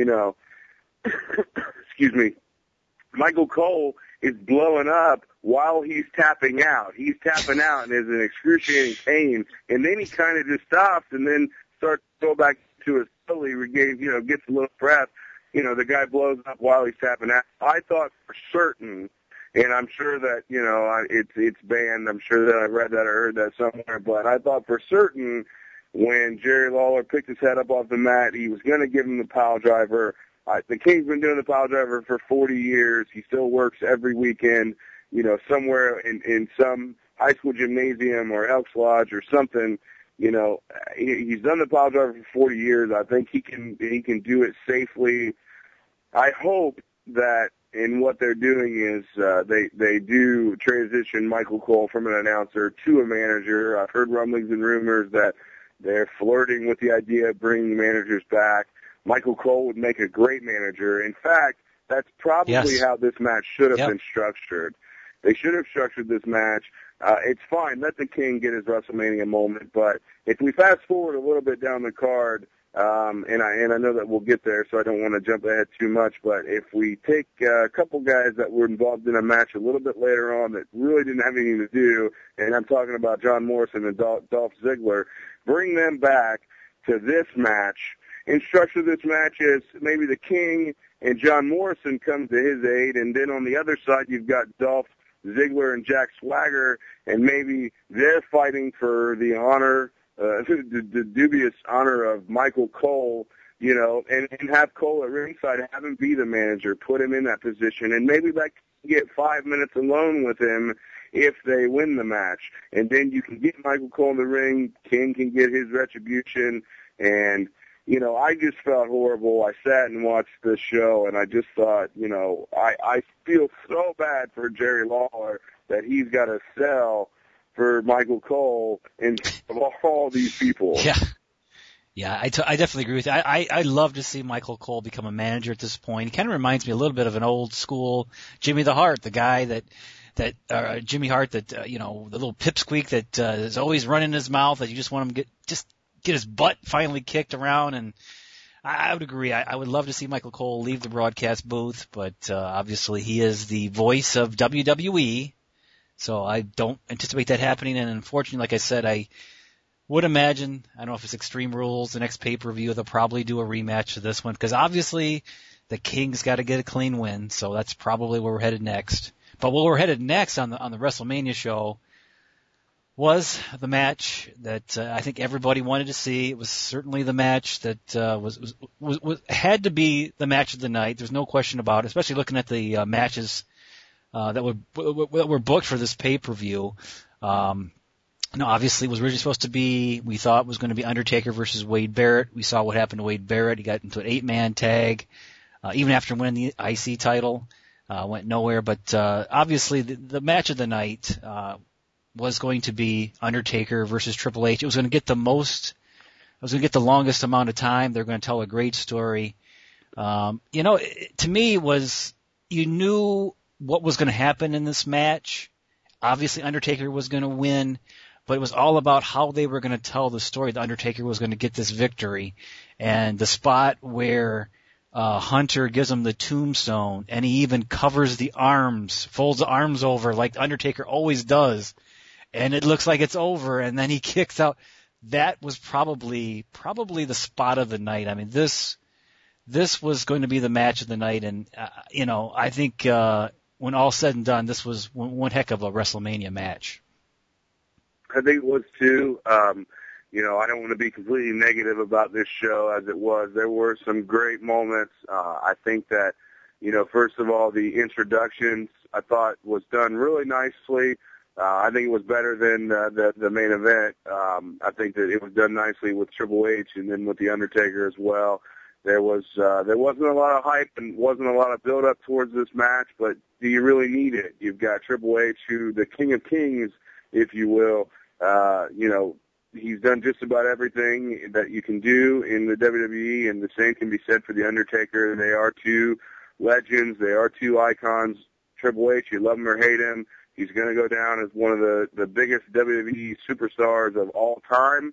Excuse me. Michael Cole is blowing up while he's tapping out. He's tapping out and is in excruciating pain, and then he kind of just stops and then starts to go back to his fully regains, gets a little breath. The guy blows up while he's tapping out. I thought for certain, and I'm sure that, it's banned. I'm sure that I read that or heard that somewhere, but I thought for certain when Jerry Lawler picked his head up off the mat, he was going to give him the pile driver. The King's been doing the pile driver for 40 years. He still works every weekend, somewhere in some high school gymnasium or Elks Lodge or something. He's done the pile driver for 40 years. I think he can do it safely. I hope that in what they're doing is they do transition Michael Cole from an announcer to a manager. I've heard rumblings and rumors that they're flirting with the idea of bringing managers back. Michael Cole would make a great manager. In fact, that's probably how this match should have been structured. They should have structured this match. It's fine. Let the King get his WrestleMania moment. But if we fast forward a little bit down the card, and I know that we'll get there, so I don't want to jump ahead too much, but if we take a couple guys that were involved in a match a little bit later on that really didn't have anything to do, and I'm talking about John Morrison and Dolph Ziggler, bring them back to this match, and structure this match as maybe the King and John Morrison come to his aid, and then on the other side you've got Dolph Ziggler and Jack Swagger, and maybe they're fighting for the honor, the dubious honor of Michael Cole, you know, and have Cole at ringside, have him be the manager, put him in that position, and maybe that can get 5 minutes alone with him if they win the match. And then you can get Michael Cole in the ring, King can get his retribution, and, you know, I just felt horrible. I sat and watched this show, and I just thought, you know, I feel so bad for Jerry Lawler that he's got to sell for Michael Cole instead of all these people. Yeah. Yeah, I definitely agree with you. I love to see Michael Cole become a manager at this point. He kind of reminds me a little bit of an old school Jimmy the Heart, the guy that Jimmy Hart, that you know, the little pipsqueak that is always running his mouth, that you just want him to get his butt finally kicked around. And I would agree. I would love to see Michael Cole leave the broadcast booth, but obviously he is the voice of WWE, so I don't anticipate that happening. And unfortunately, like I said, I would imagine, I don't know if it's Extreme Rules, the next pay-per-view, they'll probably do a rematch of this one, because obviously the King's got to get a clean win, so that's probably where we're headed next. But where we're headed next on the WrestleMania show was the match that I think everybody wanted to see. It was certainly the match that was had to be the match of the night. There's no question about it, especially looking at the matches that were booked for this pay-per-view. No, obviously it was originally supposed to be, we thought it was going to be Undertaker versus Wade Barrett. We saw what happened to Wade Barrett. He got into an 8-man tag, even after winning the IC title, went nowhere. But, obviously the match of the night, was going to be Undertaker versus Triple H. It was going to get the longest amount of time. They're going to tell a great story. You know, to me it was, you knew what was going to happen in this match. Obviously Undertaker was going to win, but it was all about how they were going to tell the story. The Undertaker was going to get this victory, and the spot where Hunter gives him the tombstone, and he even covers the arms, folds the arms over like the Undertaker always does, and it looks like it's over, and then he kicks out. That was probably the spot of the night. I mean, this was going to be the match of the night, and you know, I think when all said and done, this was one heck of a WrestleMania match. I think it was too. You know, I don't want to be completely negative about this show as it was. There were some great moments. I think that, you know, first of all, the introductions I thought was done really nicely. I think it was better than the main event. I think that it was done nicely with Triple H and then with the Undertaker as well. There wasn't a lot of hype and wasn't a lot of build up towards this match, but do you really need it? You've got Triple H, who the King of Kings, if you will. You know, he's done just about everything that you can do in the WWE, and the same can be said for the Undertaker. They are two legends. They are two icons. Triple H, you love him or hate him, he's going to go down as one of the biggest WWE superstars of all time.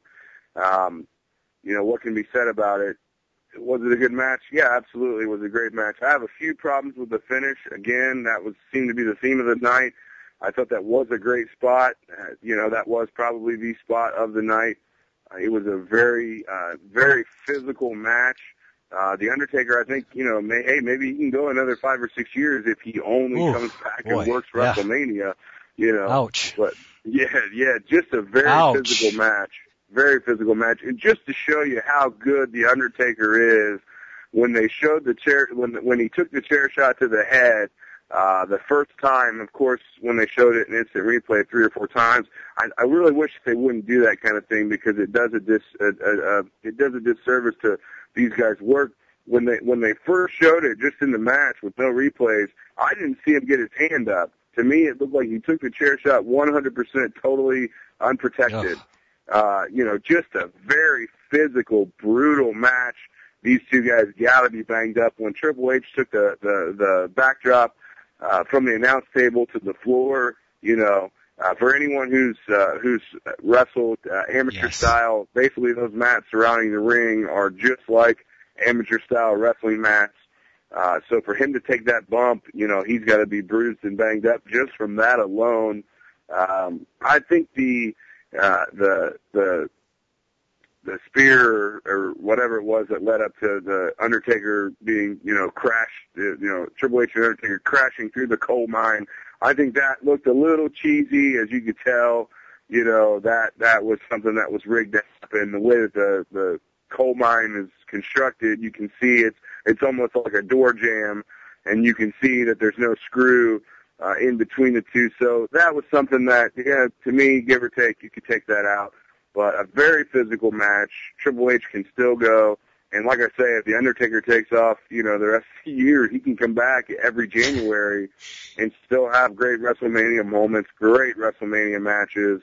You know, what can be said about it? Was it a good match? Yeah, absolutely. It was a great match. I have a few problems with the finish. Again, that seemed to be the theme of the night. I thought that was a great spot. You know, that was probably the spot of the night. It was a very, very physical match. The Undertaker, I think, you know, maybe he can go another 5 or 6 years if he only comes back and works WrestleMania. You know, ouch. But yeah, just a very physical match. Very physical match. And just to show you how good the Undertaker is, when they showed the chair, when he took the chair shot to the head, the first time, of course, when they showed it in instant replay 3 or 4 times, I really wish they wouldn't do that kind of thing, because it does a disservice to these guys' work. When they first showed it just in the match with no replays, I didn't see him get his hand up. To me, it looked like he took the chair shot 100% totally unprotected. You know, just a very physical, brutal match. These two guys gotta be banged up. When Triple H took the backdrop from the announce table to the floor, you know, for anyone who's wrestled amateur style, basically those mats surrounding the ring are just like amateur style wrestling mats. So for him to take that bump, you know, he's got to be bruised and banged up just from that alone. I think the the spear or whatever it was that led up to the Undertaker being, crashed, Triple H and Undertaker crashing through the coal mine. I think that looked a little cheesy, as you could tell. That was something that was rigged to happen. The way that the coal mine is constructed, you can see it's almost like a door jam, and you can see that there's no screw in between the two. So that was something that, to me, give or take, you could take that out. But a very physical match. Triple H can still go. And like I say, if The Undertaker takes off, the rest of the year, he can come back every January and still have great WrestleMania moments, great WrestleMania matches.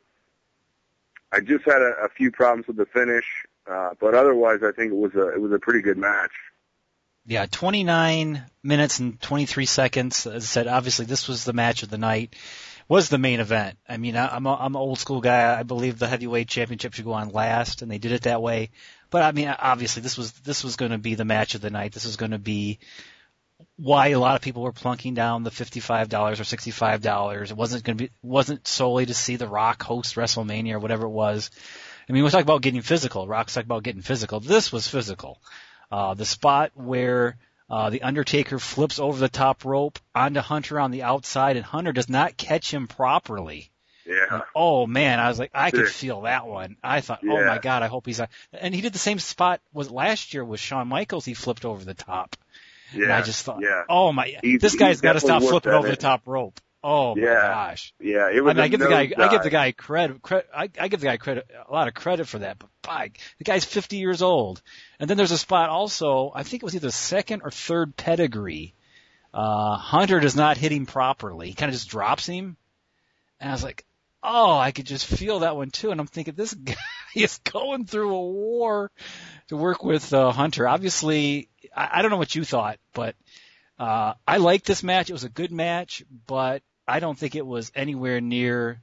I just had a few problems with the finish, but otherwise I think it was a pretty good match. Yeah, 29 minutes and 23 seconds. As I said, obviously this was the match of the night. Was the main event. I mean, I'm an old school guy. I believe the heavyweight championship should go on last, and they did it that way. But I mean, obviously this was going to be the match of the night. This was going to be why a lot of people were plunking down the $55 or $65. It wasn't solely to see The Rock host WrestleMania or whatever it was. I mean, we talk about getting physical. Rock's talk about getting physical. This was physical. The spot where the Undertaker flips over the top rope onto Hunter on the outside, and Hunter does not catch him properly. Yeah. And, oh man, I was like, I could feel that one. I thought, oh my God, I hope he's not. And he did the same spot was last year with Shawn Michaels. He flipped over the top. Yeah. And I just thought, oh my, this guy's got to stop flipping over the top rope. Oh my gosh. Yeah, it was. I give the guy credit. I give the guy a lot of credit for that. But the guy's 50 years old. And then there's a spot also. I think it was either second or third pedigree. Hunter does not hit him properly. He kind of just drops him. And I was like, oh, I could just feel that one too. And I'm thinking, this guy is going through a war to work with Hunter. Obviously, I don't know what you thought, but I liked this match. It was a good match, but I don't think it was anywhere near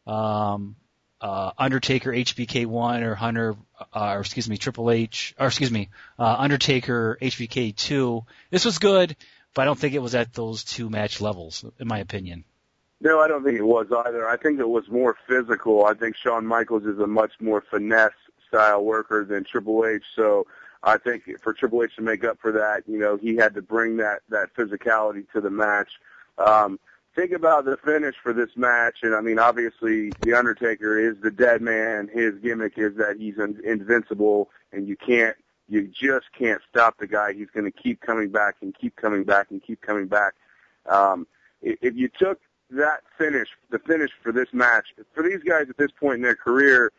Undertaker HBK1 or Hunter, Triple H, Undertaker HBK2. This was good, but I don't think it was at those two match levels, in my opinion. No, I don't think it was either. I think it was more physical. I think Shawn Michaels is a much more finesse style worker than Triple H, so I think for Triple H to make up for that, he had to bring that physicality to the match. Think about the finish for this match, and I mean, obviously, The Undertaker is the dead man. His gimmick is that he's invincible, and you just can't stop the guy. He's going to keep coming back and keep coming back and keep coming back. If you took that finish, the finish for this match, for these guys at this point in their career,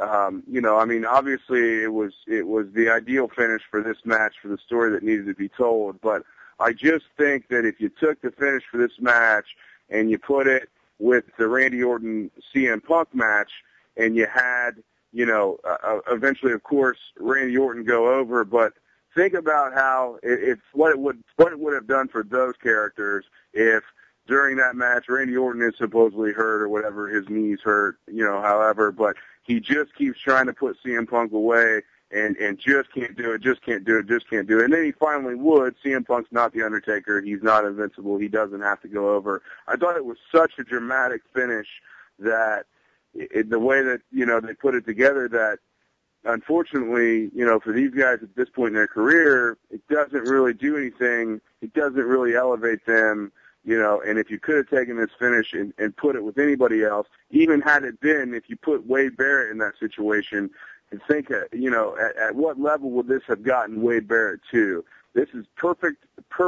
obviously it was the ideal finish for this match, for the story that needed to be told. But I just think that if you took the finish for this match and you put it with the Randy Orton CM Punk match, and you had, eventually, of course, Randy Orton go over, but think about how what it would have done for those characters if during that match Randy Orton is supposedly hurt or whatever, his knees hurt, however, but he just keeps trying to put CM Punk away and just can't do it. And then he finally would. CM Punk's not The Undertaker. He's not invincible. He doesn't have to go over. I thought it was such a dramatic finish that the way that, they put it together, that unfortunately, for these guys at this point in their career, it doesn't really do anything. It doesn't really elevate them. And if you could have taken this finish and put it with anybody else, even had it been, if you put Wade Barrett in that situation, and think, at what level would this have gotten Wade Barrett to? This is perfect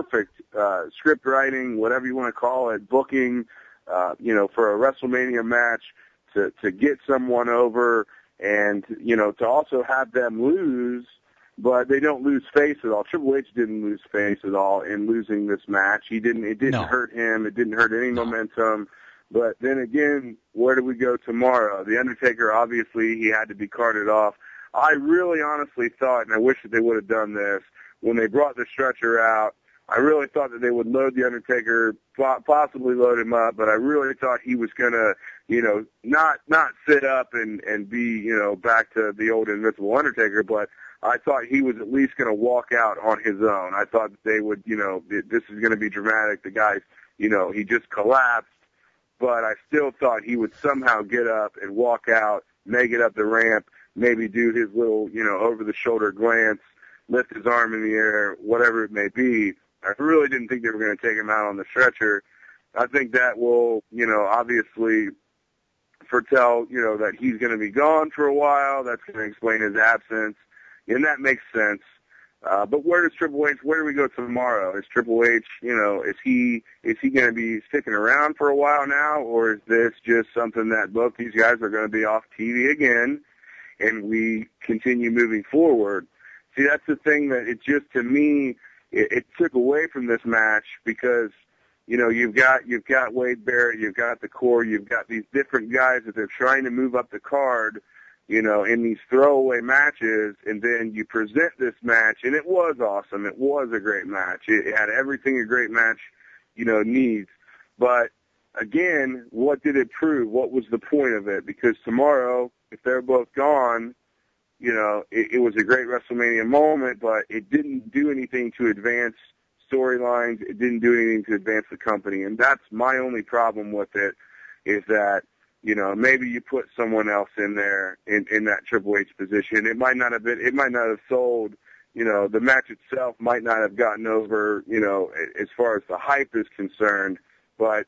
script writing, whatever you want to call it, booking, for a WrestleMania match to get someone over and, to also have them lose, but they don't lose face at all. Triple H didn't lose face at all in losing this match. It didn't hurt him. It didn't hurt any momentum. But then again, where do we go tomorrow? The Undertaker, obviously, he had to be carted off. I really honestly thought, and I wish that they would have done this, when they brought the stretcher out, I really thought that they would load the Undertaker, possibly load him up, but I really thought he was going to, not sit up and be, back to the old Invincible Undertaker, but I thought he was at least going to walk out on his own. I thought that they would, this is going to be dramatic. The guy, he just collapsed, but I still thought he would somehow get up and walk out, make it up the ramp, maybe do his little, over-the-shoulder glance, lift his arm in the air, whatever it may be. I really didn't think they were going to take him out on the stretcher. I think that will, obviously foretell, that he's going to be gone for a while. That's going to explain his absence, and that makes sense. But where does Triple H, where do we go tomorrow? Is Triple H, is he going to be sticking around for a while now, or is this just something that, look, these guys are going to be off TV again, and we continue moving forward? See, that's the thing that it just, to me, it took away from this match because, you've got Wade Barrett, you've got the core, you've got these different guys that they're trying to move up the card, in these throwaway matches, and then you present this match, and it was awesome. It was a great match. It had everything a great match, needs. But, again, what did it prove? What was the point of it? Because tomorrow, if they're both gone, it was a great WrestleMania moment, but it didn't do anything to advance storylines. It didn't do anything to advance the company. And that's my only problem with it, is that, maybe you put someone else in there in that Triple H position. It might not have sold, the match itself might not have gotten over, as far as the hype is concerned. But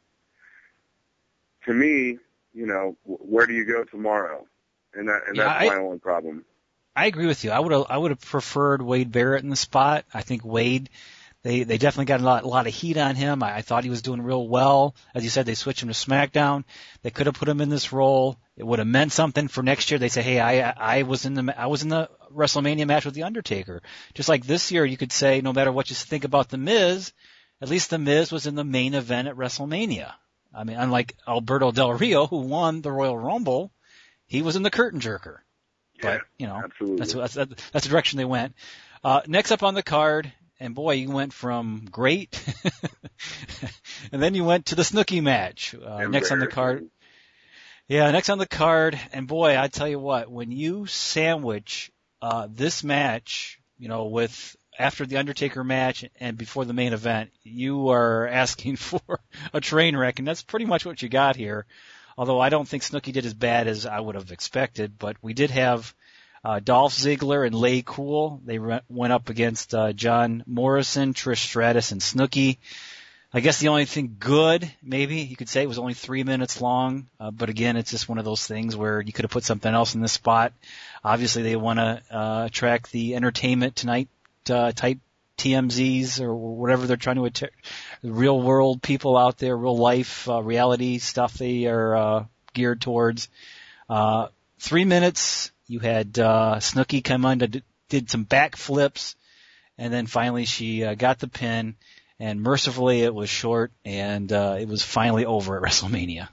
to me, where do you go tomorrow? And that's my only problem. I agree with you. I would have preferred Wade Barrett in the spot. I think Wade, they definitely got a lot of heat on him. I thought he was doing real well. As you said, they switched him to SmackDown. They could have put him in this role. It would have meant something for next year. They say, hey, I was in the WrestleMania match with The Undertaker. Just like this year, you could say, no matter what you think about The Miz, at least The Miz was in the main event at WrestleMania. I mean, unlike Alberto Del Rio, who won the Royal Rumble, he was in the curtain jerker. But, absolutely. That's the direction they went. Next up on the card, and boy, you went from great, and then you went to the Snooki match. Next on the card. Yeah, next on the card, and boy, I tell you what, when you sandwich this match, with after the Undertaker match and before the main event, you are asking for a train wreck, and that's pretty much what you got here. Although I don't think Snooki did as bad as I would have expected, but we did have Dolph Ziggler and Lay Cool. They went up against John Morrison, Trish Stratus, and Snooki. I guess the only thing good, maybe you could say, it was only 3 minutes long. But again, it's just one of those things where you could have put something else in this spot. Obviously, they want to attract the Entertainment Tonight type TMZs or whatever they're trying to attack. Real world people out there, real life reality stuff they are geared towards. 3 minutes. You had Snooki come on, did some backflips, and then finally she got the pin. And mercifully, it was short, and it was finally over at WrestleMania.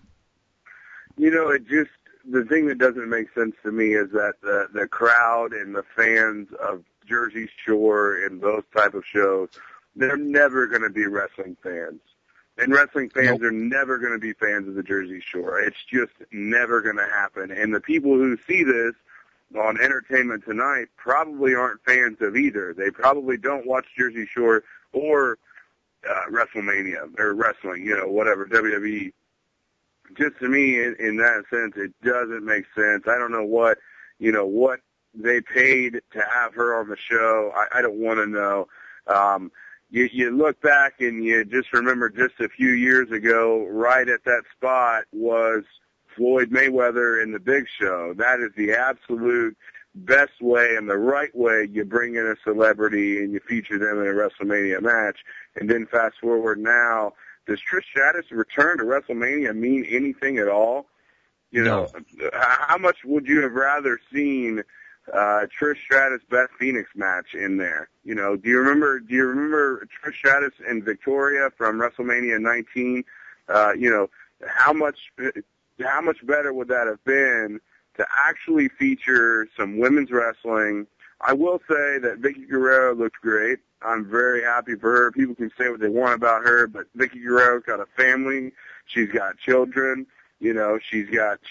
The thing that doesn't make sense to me is that the crowd and the fans of Jersey Shore and those type of shows, they're never going to be wrestling fans. And wrestling fans are never going to be fans of the Jersey Shore. It's just never going to happen. And the people who see this on Entertainment Tonight probably aren't fans of either. They probably don't watch Jersey Shore or WrestleMania or wrestling, whatever, WWE. Just to me, in that sense, it doesn't make sense. I don't know what they paid to have her on the show. I don't want to know. You look back and you just remember just a few years ago, right at that spot was Floyd Mayweather in the Big Show. That is the absolute best way and the right way you bring in a celebrity and you feature them in a WrestleMania match. And then fast forward now, does Trish Stratus return to WrestleMania mean anything at all? No. How much would you have rather seen Trish Stratus Beth Phoenix match in there? Do you remember Trish Stratus and Victoria from WrestleMania 19? How much better would that have been to actually feature some women's wrestling? I will say that Vicky Guerrero looked great. I'm very happy for her. People can say what they want about her, but Vicky Guerrero's got a family. She's got children. She needs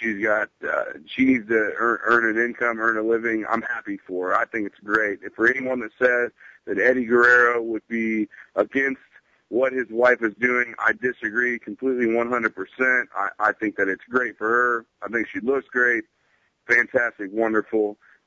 to earn an income, earn a living. I'm happy for her. I think it's great. If for anyone that says that Eddie Guerrero would be against what his wife is doing, I disagree completely 100%. I think that it's great for her. I think she looks great. Fantastic, wonderful.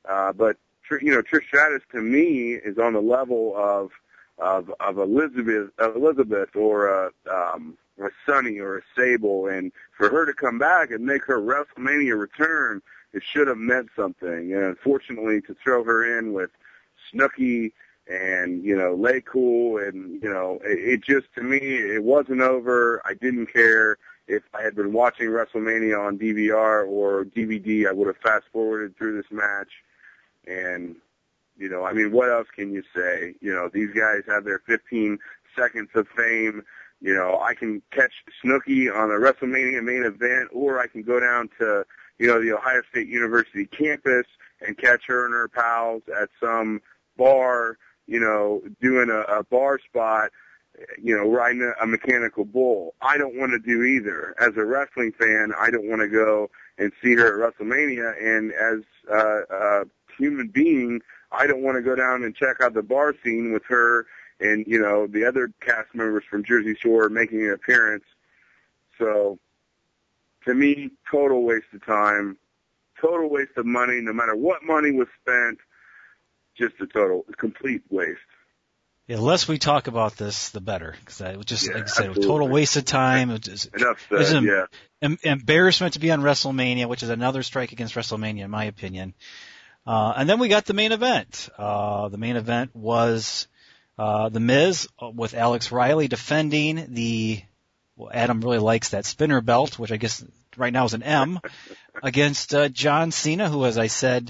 But Trish Stratus to me is on the level of Elizabeth or a Sunny or a Sable, and for her to come back and make her WrestleMania return, it should have meant something. And unfortunately, to throw her in with Snooki and Lay Cool, and it just, to me, it wasn't over. I didn't care. If I had been watching WrestleMania on DVR or DVD, I would have fast forwarded through this match. And what else can you say? These guys have their 15 seconds of fame. I can catch Snooki on a WrestleMania main event, or I can go down to, the Ohio State University campus and catch her and her pals at some bar, doing a bar spot, riding a mechanical bull. I don't want to do either. As a wrestling fan, I don't want to go and see her at WrestleMania, and as a human being, I don't want to go down and check out the bar scene with her and, the other cast members from Jersey Shore making an appearance. So, to me, total waste of time, total waste of money, no matter what money was spent, just complete waste. Yeah, the less we talk about this, the better. Because I was just, like I said, it was total waste of time. It was an embarrassment to be on WrestleMania, which is another strike against WrestleMania, in my opinion. And then we got the main event. The main event was The Miz with Alex Riley defending Adam really likes that spinner belt, which I guess right now is an M, against John Cena, who, as I said,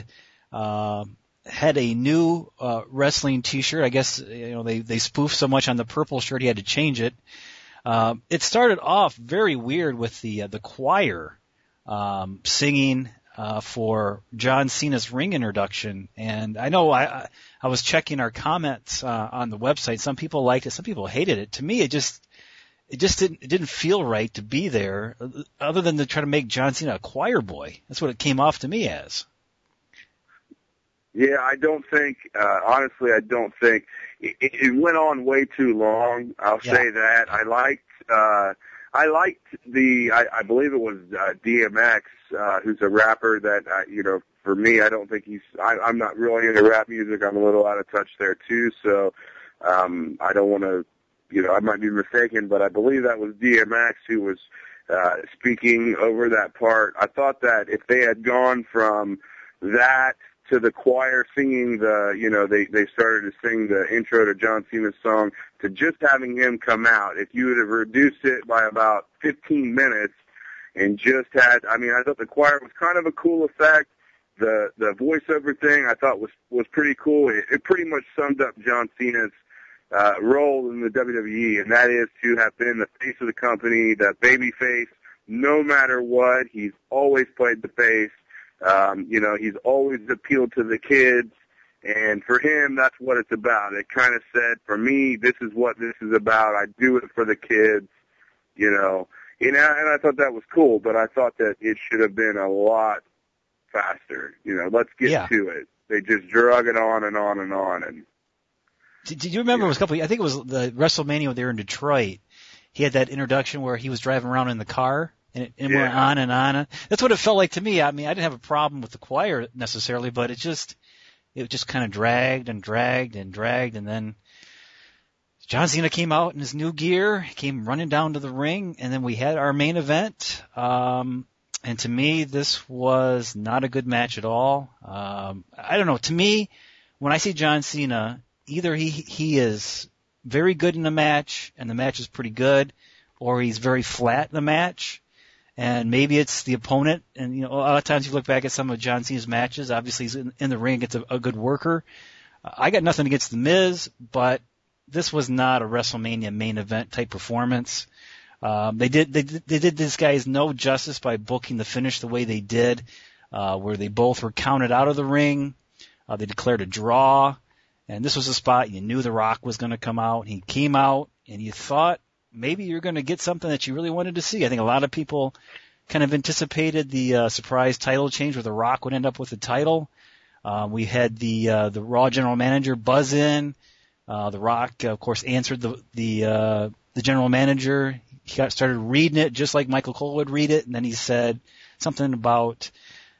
had a new wrestling T-shirt. I guess they spoofed so much on the purple shirt he had to change it. It started off very weird with the choir singing for John Cena's ring introduction, and I know I was checking our comments on the website. Some people liked it, some people hated it. To me, it didn't feel right to be there, other than to try to make John Cena a choir boy. That's what it came off to me as. Yeah, honestly, I don't think it went on way too long. I'll say that. I liked I believe it was DMX, who's a rapper that, for me, I don't think I'm not really into rap music. I'm a little out of touch there too. So, I don't want to, I might be mistaken, but I believe that was DMX who was, speaking over that part. I thought that if they had gone from that to the choir singing they started to sing the intro to John Cena's song, to just having him come out, if you would have reduced it by about 15 minutes and just had, I thought the choir was kind of a cool effect. The voiceover thing I thought was pretty cool. It pretty much summed up John Cena's role in the WWE, and that is to have been the face of the company, the baby face. No matter what, he's always played the face. He's always appealed to the kids, and for him, that's what it's about. It kind of said, for me, this is what this is about. I do it for the kids, and I thought that was cool, but I thought that it should have been a lot faster. Let's get to it. They just drug it on and on and on. And did you remember it was I think it was the WrestleMania there in Detroit. He had that introduction where he was driving around in the car. And it went on and on. That's what it felt like to me. I didn't have a problem with the choir necessarily, but it just kind of dragged and dragged and dragged. And then John Cena came out in his new gear, came running down to the ring, and then we had our main event. And to me, this was not a good match at all. I don't know. To me, when I see John Cena, either he is very good in the match, and the match is pretty good, or he's very flat in the match. And maybe it's the opponent. And, a lot of times you look back at some of John Cena's matches, obviously he's in the ring, gets a good worker. I got nothing against The Miz, but this was not a WrestleMania main event type performance. They did this guys no justice by booking the finish the way they did, where they both were counted out of the ring. They declared a draw. And this was a spot you knew The Rock was going to come out. He came out, and you thought, maybe you're going to get something that you really wanted to see. I think a lot of people kind of anticipated the surprise title change where The Rock would end up with the title. We had the Raw general manager buzz in. The Rock, of course, answered the general manager. He started reading it just like Michael Cole would read it, and then he said something about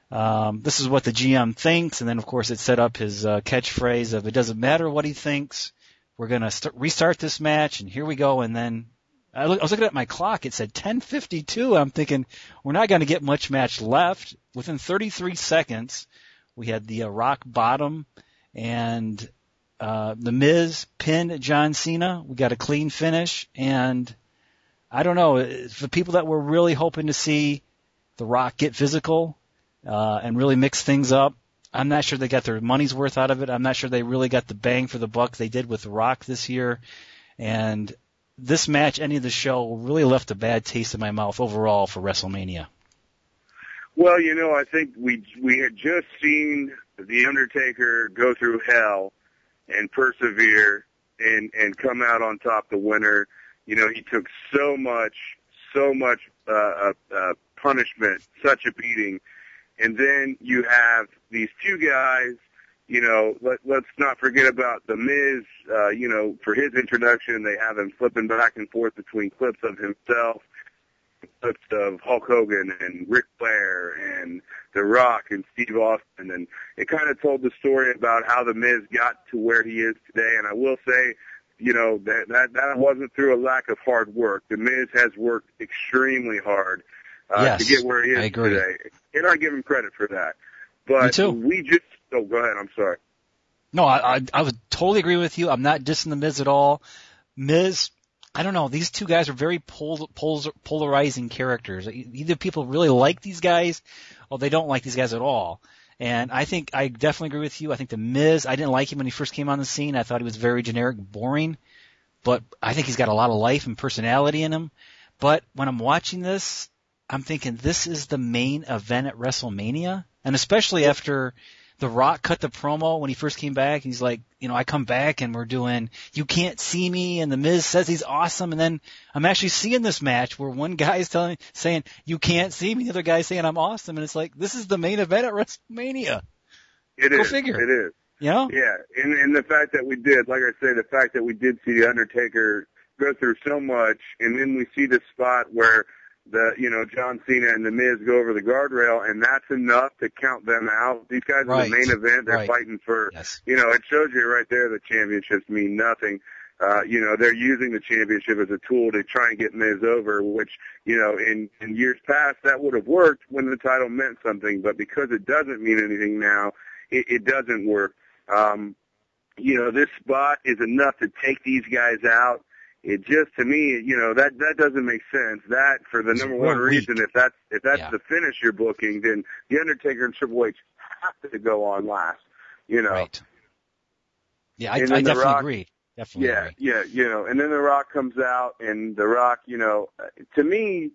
This is what the GM thinks, and then of course it set up his catchphrase of "It doesn't matter what he thinks. We're gonna restart this match," and here we go. And then I was looking at my clock; it said 10:52. I'm thinking we're not going to get much match left. Within 33 seconds, we had the rock bottom, and the Miz pinned John Cena. We got a clean finish, and I don't know, for people that were really hoping to see the Rock get physical and really mix things up, I'm not sure they got their money's worth out of it. I'm not sure they really got the bang for the buck they did with the Rock this year. And this match, ending the show, really left a bad taste in my mouth overall for WrestleMania. Well, you know, I think we had just seen The Undertaker go through hell and persevere and come out on top the winner. You know, he took so much punishment, such a beating. And then you have these two guys, you know, let's not forget about The Miz, you know, for his introduction, they have him flipping back and forth between clips of himself, clips of Hulk Hogan and Ric Flair and The Rock and Steve Austin. And it kind of told the story about how The Miz got to where he is today. And I will say, you know, that wasn't through a lack of hard work. The Miz has worked extremely hard yes, to get where he is today. And I give him credit for that. But me too. Go ahead, I'm sorry. No, I would totally agree with you. I'm not dissing the Miz at all. Miz, I don't know, these two guys are very polarizing characters. Either people really like these guys or they don't like these guys at all. And I think I definitely agree with you. I think the Miz, I didn't like him when he first came on the scene. I thought he was very generic, boring. But I think he's got a lot of life and personality in him. But when I'm watching this, I'm thinking this is the main event at WrestleMania. And especially after The Rock cut the promo when he first came back. He's like, you know, I come back and we're doing You Can't See Me, and the Miz says he's awesome. And then I'm actually seeing this match where one guy is saying, you can't see me. The other guy saying I'm awesome. And it's like, this is the main event at WrestleMania. Go figure. It is. You know? Yeah. And the fact that we did, like I say, the fact that we did see The Undertaker go through so much, and then we see the spot where John Cena and The Miz go over the guardrail, and that's enough to count them out. These guys are the main event. They're fighting for, it shows you right there the championships mean nothing. They're using the championship as a tool to try and get Miz over, which, in years past that would have worked when the title meant something, but because it doesn't mean anything now, it doesn't work. This spot is enough to take these guys out. It just, to me, that doesn't make sense. That, for the number one reason, if that's the finish you're booking, then The Undertaker and Triple H have to go on last, Right. Yeah, I definitely agree. Definitely agree. Yeah, and then The Rock comes out, and The Rock, to me,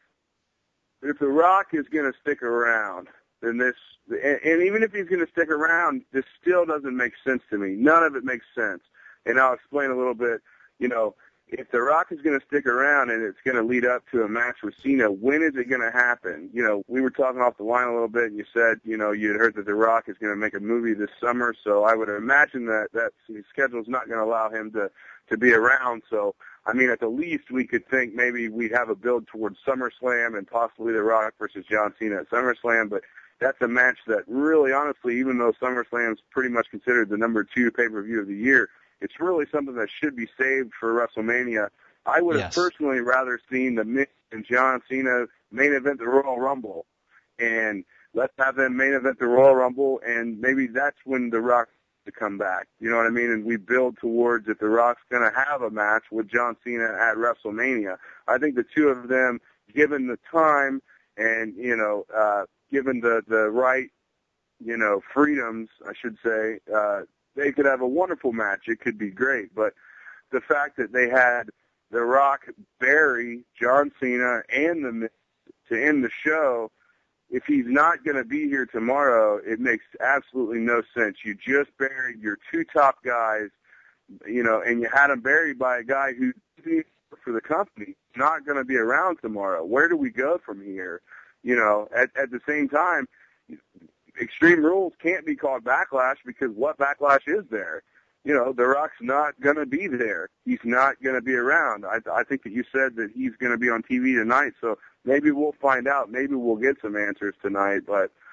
if The Rock is going to stick around, then and even if he's going to stick around, this still doesn't make sense to me. None of it makes sense. And I'll explain a little bit, if The Rock is going to stick around and it's going to lead up to a match with Cena, when is it going to happen? We were talking off the line a little bit, and you said, you had heard that The Rock is going to make a movie this summer, so I would imagine that his schedule is not going to allow him to be around. So, I mean, at the least, we could think maybe we'd have a build towards SummerSlam and possibly The Rock versus John Cena at SummerSlam, but that's a match that really, honestly, even though SummerSlam is pretty much considered the number 2 pay-per-view of the year, it's really something that should be saved for WrestleMania. I would have personally rather seen the Miz and John Cena main event the Royal Rumble, and let's have them main event the Royal Rumble, and maybe that's when The Rock to come back. You know what I mean? And we build towards if The Rock's going to have a match with John Cena at WrestleMania. I think the two of them, given the time and given the right freedoms, I should say, they could have a wonderful match. It could be great. But the fact that they had The Rock bury John Cena and The Miz to end the show, if he's not going to be here tomorrow, it makes absolutely no sense. You just buried your 2 top guys, and you had them buried by a guy who didn't work for the company, not going to be around tomorrow. Where do we go from here? At the same time, Extreme Rules can't be called Backlash because what Backlash is there? The Rock's not going to be there. He's not going to be around. I think that you said that he's going to be on TV tonight, so maybe we'll find out. Maybe we'll get some answers tonight. But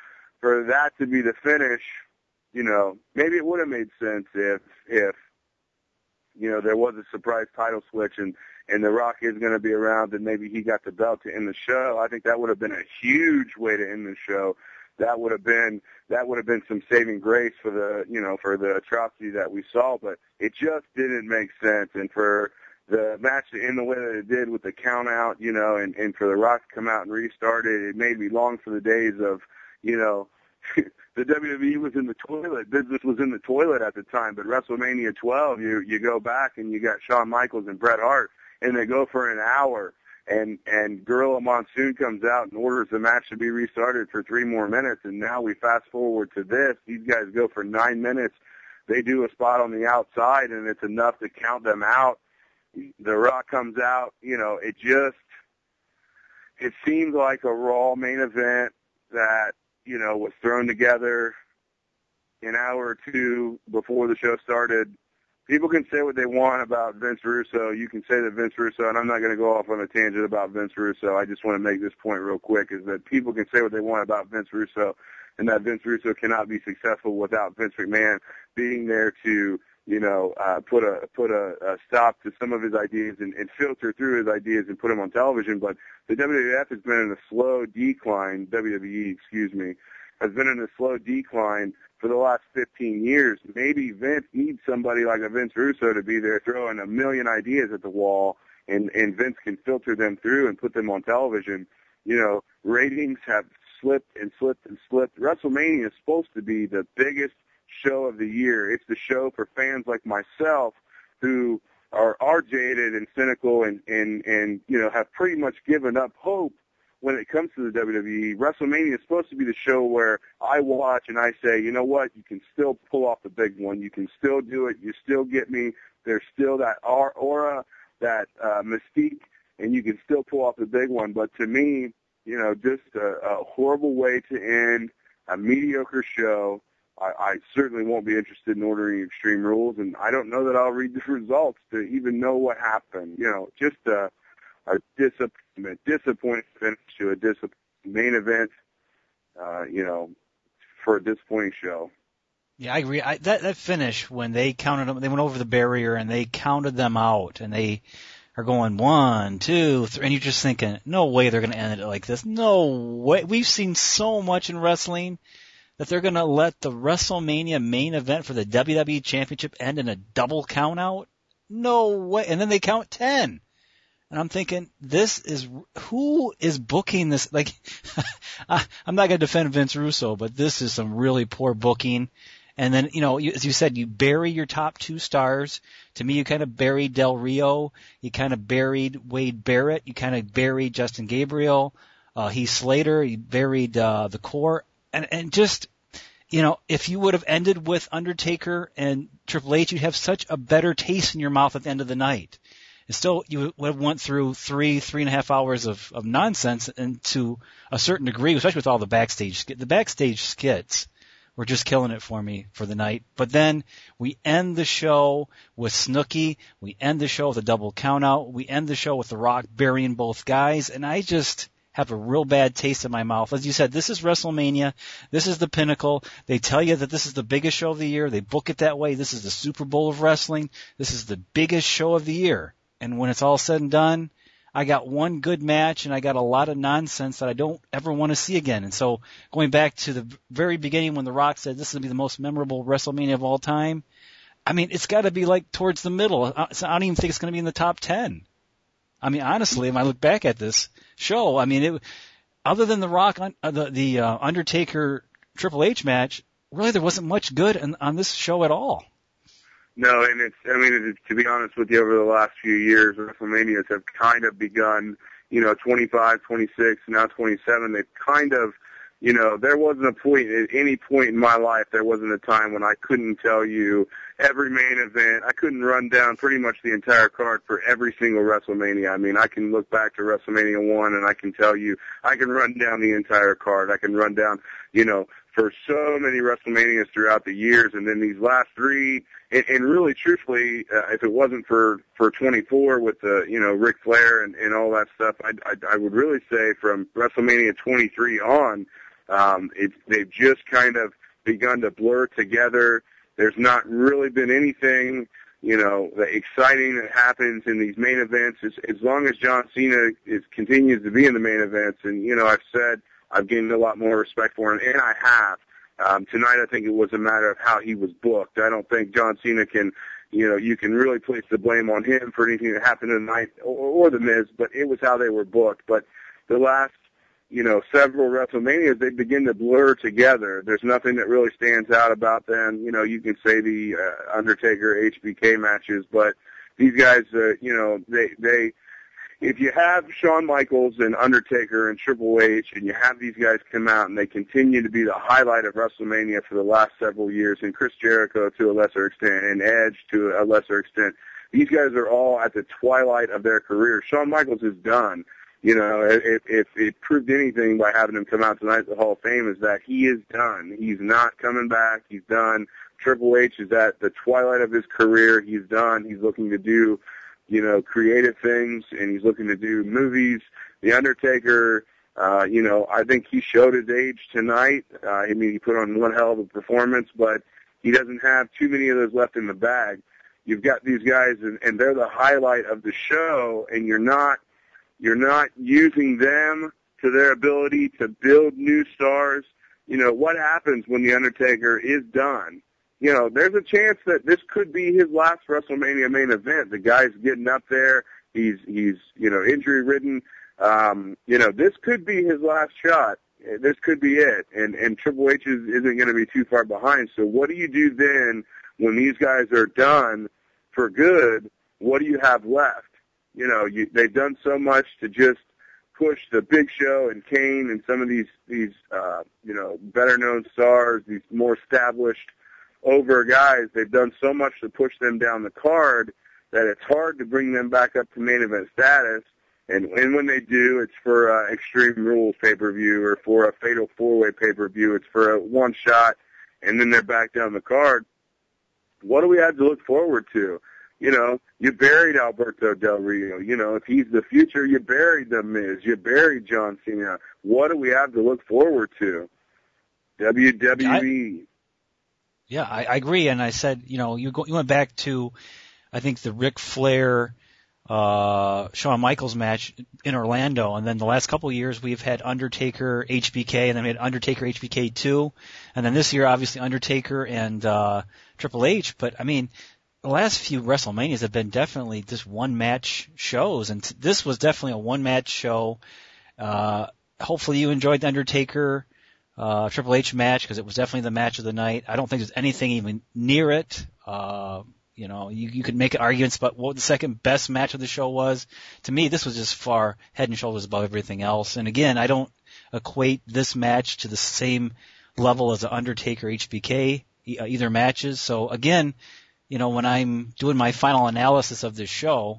for that to be the finish, you know, maybe it would have made sense if you know, there was a surprise title switch and The Rock is going to be around and maybe he got the belt to end the show. I think that would have been a huge way to end the show. That would have been some saving grace for the atrocity that we saw, but it just didn't make sense. And for the match to end the way that it did with the count out, you know, and for The Rock to come out and restart it made me long for the days of, you know, the WWE was in the toilet. Business was in the toilet at the time. But WrestleMania 12, you go back and you got Shawn Michaels and Bret Hart, and they go for an hour. And Gorilla Monsoon comes out and orders the match to be restarted for 3 more minutes. And now we fast forward to this. These guys go for 9 minutes. They do a spot on the outside, and it's enough to count them out. The Rock comes out. You know, it seemed like a Raw main event that, you know, was thrown together an hour or two before the show started. People can say what they want about Vince Russo. You can say that Vince Russo, and I'm not going to go off on a tangent about Vince Russo. I just want to make this point real quick, is that people can say what they want about Vince Russo, and that Vince Russo cannot be successful without Vince McMahon being there to, you know, put a stop to some of his ideas and filter through his ideas and put them on television. But the WWF has been in a slow decline. WWE, has been in a slow decline for the last 15 years. Maybe Vince needs somebody like a Vince Russo to be there throwing a million ideas at the wall, and Vince can filter them through and put them on television. You know, ratings have slipped and slipped and slipped. WrestleMania is supposed to be the biggest show of the year. It's the show for fans like myself who are jaded and cynical and you know, have pretty much given up hope when it comes to the WWE. WrestleMania is supposed to be the show where I watch and I say, you know what, you can still pull off the big one. You can still do it. You still get me. There's still that aura, that mystique, and you can still pull off the big one. But to me, you know, just a horrible way to end a mediocre show. I certainly won't be interested in ordering Extreme Rules, and I don't know that I'll read the results to even know what happened. You know, just a disappointing finish to a disappointing main event, you know, for a disappointing show. Yeah, I agree. That finish, when they counted them, they went over the barrier and they counted them out, and they are going 1, 2, 3, and you're just thinking, no way they're going to end it like this. No way. We've seen so much in wrestling that they're going to let the WrestleMania main event for the WWE Championship end in a double count out? No way. And then they count 10. And I'm thinking, who is booking this? Like, I'm not going to defend Vince Russo, but this is some really poor booking. And then, you know, as you said, you bury your top 2 stars. To me, you kind of buried Del Rio. You kind of buried Wade Barrett. You kind of buried Justin Gabriel, Heath Slater. You buried the core. And just, you know, if you would have ended with Undertaker and Triple H, you'd have such a better taste in your mouth at the end of the night. And still, you would have went through 3.5 hours of nonsense, and to a certain degree, especially with all the backstage skits were just killing it for me for the night. But then we end the show with Snooki. We end the show with a double countout. We end the show with The Rock burying both guys, and I just have a real bad taste in my mouth. As you said, this is WrestleMania. This is the pinnacle. They tell you that this is the biggest show of the year. They book it that way. This is the Super Bowl of wrestling. This is the biggest show of the year. And when it's all said and done, I got one good match and I got a lot of nonsense that I don't ever want to see again. And so going back to the very beginning when The Rock said this is going to be the most memorable WrestleMania of all time, I mean, it's got to be like towards the middle. I don't even think it's going to be in the top 10. I mean, honestly, when I look back at this show, I mean, other than The Rock, the Undertaker Triple H match, really there wasn't much good on this show at all. No, and to be honest with you, over the last few years, WrestleManias have kind of begun, you know, 25, 26, now 27. They've kind of, you know, there wasn't a point, at any point in my life, there wasn't a time when I couldn't tell you every main event. I couldn't run down pretty much the entire card for every single WrestleMania. I mean, I can look back to WrestleMania 1 and I can tell you, I can run down the entire card. I can run down, you know, for so many WrestleManias throughout the years, and then these last 3, and really, truthfully, if it wasn't for 24 with the, you know, Ric Flair and all that stuff, I would really say from WrestleMania 23 on, They've just kind of begun to blur together. There's not really been anything, exciting that happens in these main events. As long as John Cena continues to be in the main events, and, I've said I've gained a lot more respect for him, and I have. Tonight I think it was a matter of how he was booked. I don't think John Cena can, you can really place the blame on him for anything that happened tonight or The Miz, but it was how they were booked. But the last, several WrestleManias, they begin to blur together. There's nothing that really stands out about them. You can say the Undertaker HBK matches, but these guys, they if you have Shawn Michaels and Undertaker and Triple H, and you have these guys come out and they continue to be the highlight of WrestleMania for the last several years, and Chris Jericho to a lesser extent, and Edge to a lesser extent, these guys are all at the twilight of their career. Shawn Michaels is done. If it proved anything by having him come out tonight at the Hall of Fame, is that he is done. He's not coming back. He's done. Triple H is at the twilight of his career. He's done. He's looking to do, creative things, and he's looking to do movies. The Undertaker, I think he showed his age tonight. He put on one hell of a performance, but he doesn't have too many of those left in the bag. You've got these guys, and they're the highlight of the show, and you're not using them to their ability to build new stars. What happens when The Undertaker is done? There's a chance that this could be his last WrestleMania main event. The guy's getting up there. He's injury ridden. This could be his last shot. This could be it. And Triple H isn't going to be too far behind. So what do you do then when these guys are done for good? What do you have left? They've done so much to just push the Big Show and Kane and some of these better known stars, these more established over guys. They've done so much to push them down the card that it's hard to bring them back up to main event status. And when they do, it's for Extreme Rules pay-per-view or for a Fatal 4-Way pay-per-view. It's for a one shot, and then they're back down the card. What do we have to look forward to? You buried Alberto Del Rio. If he's the future, you buried The Miz. You buried John Cena. What do we have to look forward to? WWE. I agree. And I said, you went back to, I think, the Ric Flair, Shawn Michaels match in Orlando. And then the last couple of years, we've had Undertaker, HBK, and then we had Undertaker, HBK 2. And then this year, obviously, Undertaker and Triple H. But, the last few WrestleManias have been definitely just one-match shows, and this was definitely a one-match show. Hopefully you enjoyed the Undertaker Triple H match, because it was definitely the match of the night. I don't think there's anything even near it. You could make arguments about what the second best match of the show was. To me, this was just far head and shoulders above everything else. And again, I don't equate this match to the same level as the Undertaker HBK, either matches. So again, when I'm doing my final analysis of this show,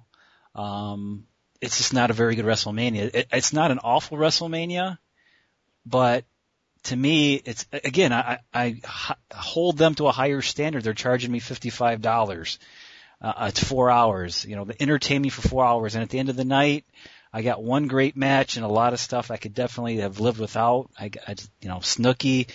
it's just not a very good WrestleMania. It's not an awful WrestleMania, but to me, it's, again, I hold them to a higher standard. They're charging me $55. It's 4 hours. They entertain me for 4 hours, and at the end of the night, I got one great match and a lot of stuff I could definitely have lived without. Snooki,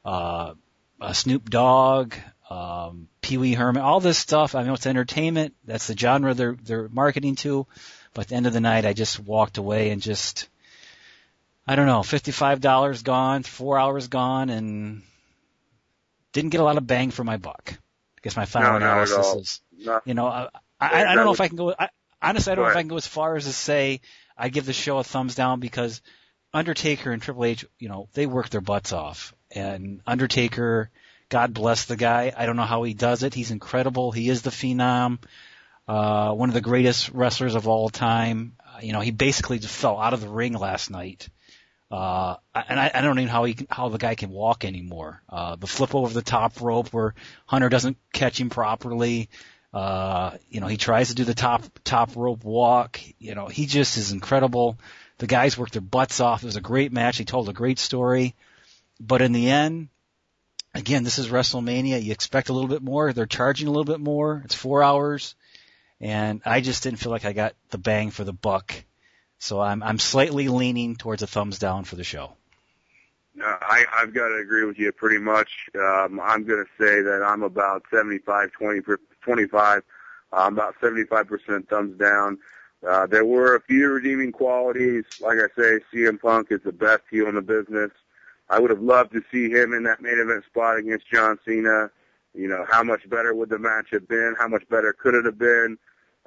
Snoop Dogg, Pee Wee Herman, all this stuff. I know it's entertainment. That's the genre they're marketing to. But at the end of the night, I just walked away and just, I don't know, $55 gone, 4 hours gone, and didn't get a lot of bang for my buck. I guess my final analysis is, I don't know if I can go, honestly, I don't know if I can go as far as to say I give the show a thumbs down, because Undertaker and Triple H, they work their butts off. And Undertaker, God bless the guy. I don't know how he does it. He's incredible. He is the Phenom, one of the greatest wrestlers of all time. He basically just fell out of the ring last night. And I don't even know how the guy can walk anymore. The flip over the top rope where Hunter doesn't catch him properly. He tries to do the top rope walk. He just is incredible. The guys worked their butts off. It was a great match. He told a great story. But in the end, again, this is WrestleMania. You expect a little bit more. They're charging a little bit more. It's 4 hours. And I just didn't feel like I got the bang for the buck. So I'm slightly leaning towards a thumbs down for the show. I've got to agree with you pretty much. I'm going to say that I'm about 25. I'm about 75% thumbs down. There were a few redeeming qualities. Like I say, CM Punk is the best heel in the business. I would have loved to see him in that main event spot against John Cena. You know, how much better would the match have been? How much better could it have been?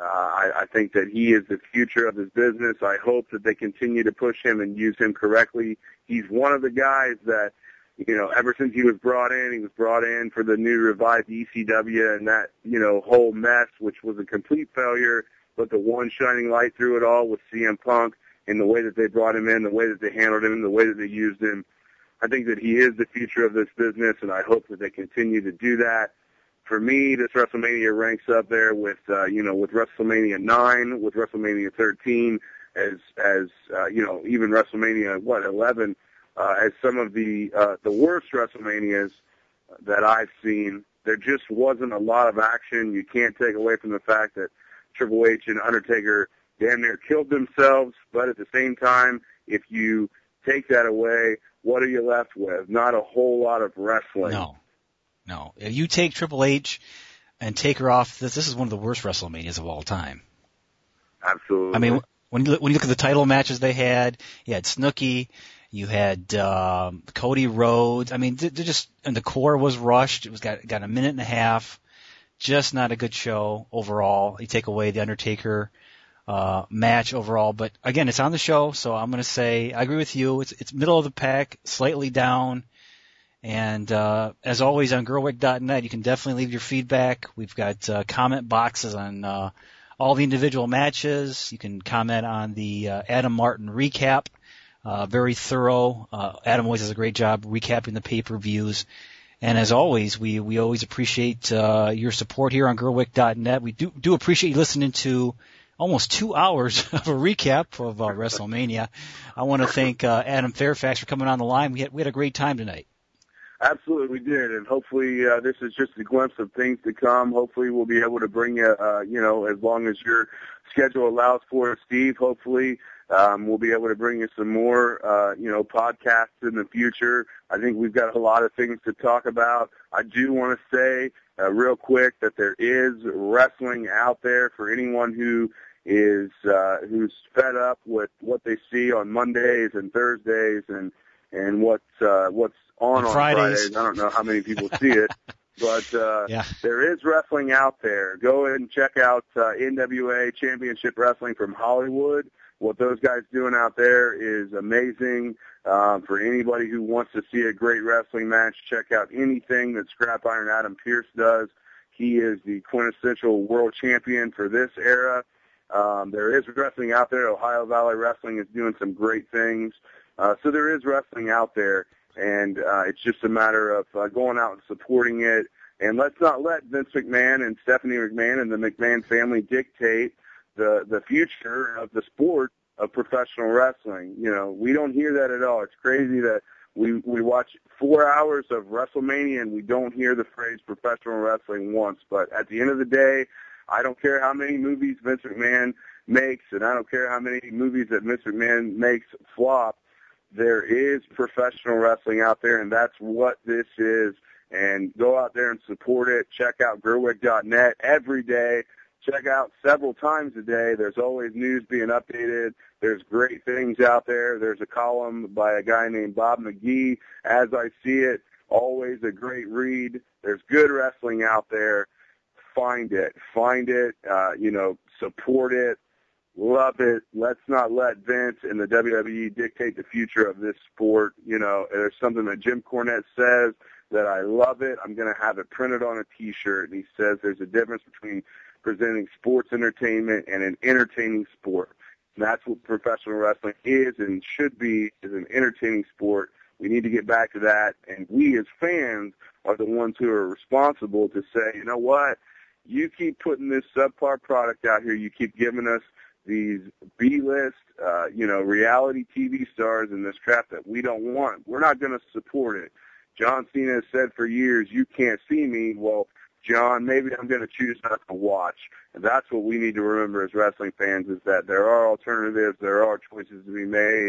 I think that he is the future of this business. I hope that they continue to push him and use him correctly. He's one of the guys that, you know, ever since he was brought in for the new revived ECW and that, you know, whole mess, which was a complete failure, but the one shining light through it all was CM Punk and the way that they brought him in, the way that they handled him, the way that they used him. I think that he is the future of this business, and I hope that they continue to do that. For me, this WrestleMania ranks up there with, with WrestleMania 9, with WrestleMania 13, as even WrestleMania 11, as some of the worst WrestleManias that I've seen. There just wasn't a lot of action. You can't take away from the fact that Triple H and Undertaker damn near killed themselves, but at the same time, if you take that away, what are you left with? Not a whole lot of wrestling. No. If you take Triple H and take her off, this is one of the worst WrestleManias of all time. Absolutely. I mean, when you look at the title matches they had, you had Snooki, you had Cody Rhodes. I mean, and the core was rushed. It was got a minute and a half. Just not a good show overall. You take away the Undertaker match overall, but again, it's on the show, so I'm going to say I agree with you. It's middle of the pack, slightly down. And as always on girlwick.net, you can definitely leave your feedback. We've got comment boxes on all the individual matches. You can comment on the Adam Martin recap. Very thorough. Adam always does a great job recapping the pay-per-views. And as always, we always appreciate your support here on girlwick.net. We do appreciate you listening to almost 2 hours of a recap of WrestleMania. I want to thank Adam Fairfax for coming on the line. We had a great time tonight. Absolutely, we did, and hopefully this is just a glimpse of things to come. Hopefully we'll be able to bring you, as long as your schedule allows for it, Steve, hopefully we'll be able to bring you some more, podcasts in the future. I think we've got a lot of things to talk about. I do want to say real quick that there is wrestling out there for anyone who is who's fed up with what they see on Mondays and Thursdays and what's on Fridays. I don't know how many people see it, but there is wrestling out there. Go ahead and check out NWA Championship Wrestling from Hollywood. What those guys doing out there is amazing. For anybody who wants to see a great wrestling match, check out anything that Scrap Iron Adam Pearce does. He is the quintessential world champion for this era. There is wrestling out there. Ohio Valley Wrestling is doing some great things. So there is wrestling out there, and it's just a matter of going out and supporting it. And let's not let Vince McMahon and Stephanie McMahon and the McMahon family dictate the future of the sport of professional wrestling. You know, we don't hear that at all. It's crazy that we watch 4 hours of WrestleMania and we don't hear the phrase professional wrestling once. But at the end of the day, I don't care how many movies Vince McMahon makes, and I don't care how many movies that Vince McMahon makes flop. There is professional wrestling out there, and that's what this is. And go out there and support it. Check out Gerwig.net every day. Check out several times a day. There's always news being updated. There's great things out there. There's a column by a guy named Bob McGee, As I See It. Always a great read. There's good wrestling out there. Find it. Support it. Love it. Let's not let Vince and the WWE dictate the future of this sport. You know, there's something that Jim Cornette says that I love it. I'm going to have it printed on a T-shirt. And he says there's a difference between presenting sports entertainment and an entertaining sport. And that's what professional wrestling is and should be, is an entertaining sport. We need to get back to that. And we as fans are the ones who are responsible to say, you know what, you keep putting this subpar product out here. You keep giving us these B-list, reality TV stars and this crap that we don't want. We're not going to support it. John Cena has said for years, you can't see me. Well, John, maybe I'm going to choose not to watch. And that's what we need to remember as wrestling fans, is that there are alternatives, there are choices to be made,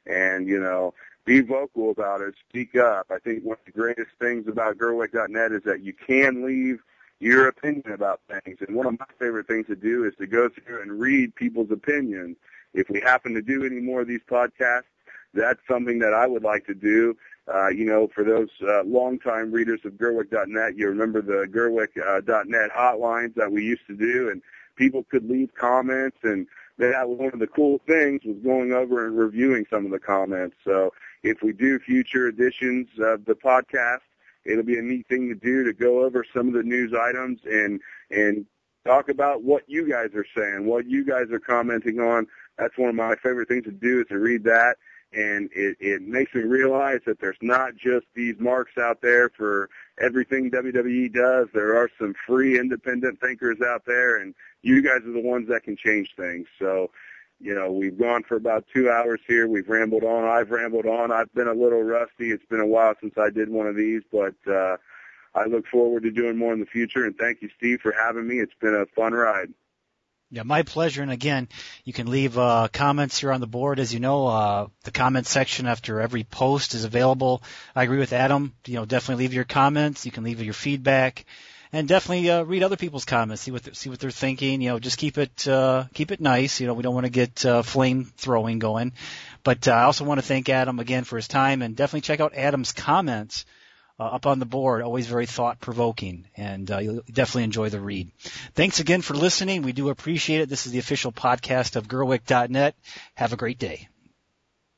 and, be vocal about it, speak up. I think one of the greatest things about Gerwick.net is that you can leave your opinion about things. And one of my favorite things to do is to go through and read people's opinions. If we happen to do any more of these podcasts, that's something that I would like to do. For those longtime readers of Gerwick.net, you remember the Gerwick.net hotlines that we used to do, and people could leave comments, and that was one of the cool things was going over and reviewing some of the comments. So if we do future editions of the podcast, it'll be a neat thing to do to go over some of the news items and talk about what you guys are saying, what you guys are commenting on. That's one of my favorite things to do is to read that. And it makes me realize that there's not just these marks out there for everything WWE does. There are some free independent thinkers out there, and you guys are the ones that can change things. So, we've gone for about 2 hours here. We've rambled on. I've rambled on. I've been a little rusty. It's been a while since I did one of these, but I look forward to doing more in the future. And thank you, Steve, for having me. It's been a fun ride. Yeah, my pleasure. And again, you can leave comments here on the board. As you know, the comment section after every post is available. I agree with Adam. Definitely leave your comments. You can leave your feedback, and definitely read other people's comments. See what they're thinking. Just keep it nice. We don't want to get flame throwing going. But I also want to thank Adam again for his time, and definitely check out Adam's comments up on the board, always very thought-provoking, and you'll definitely enjoy the read. Thanks again for listening. We do appreciate it. This is the official podcast of Gerwick.net. Have a great day.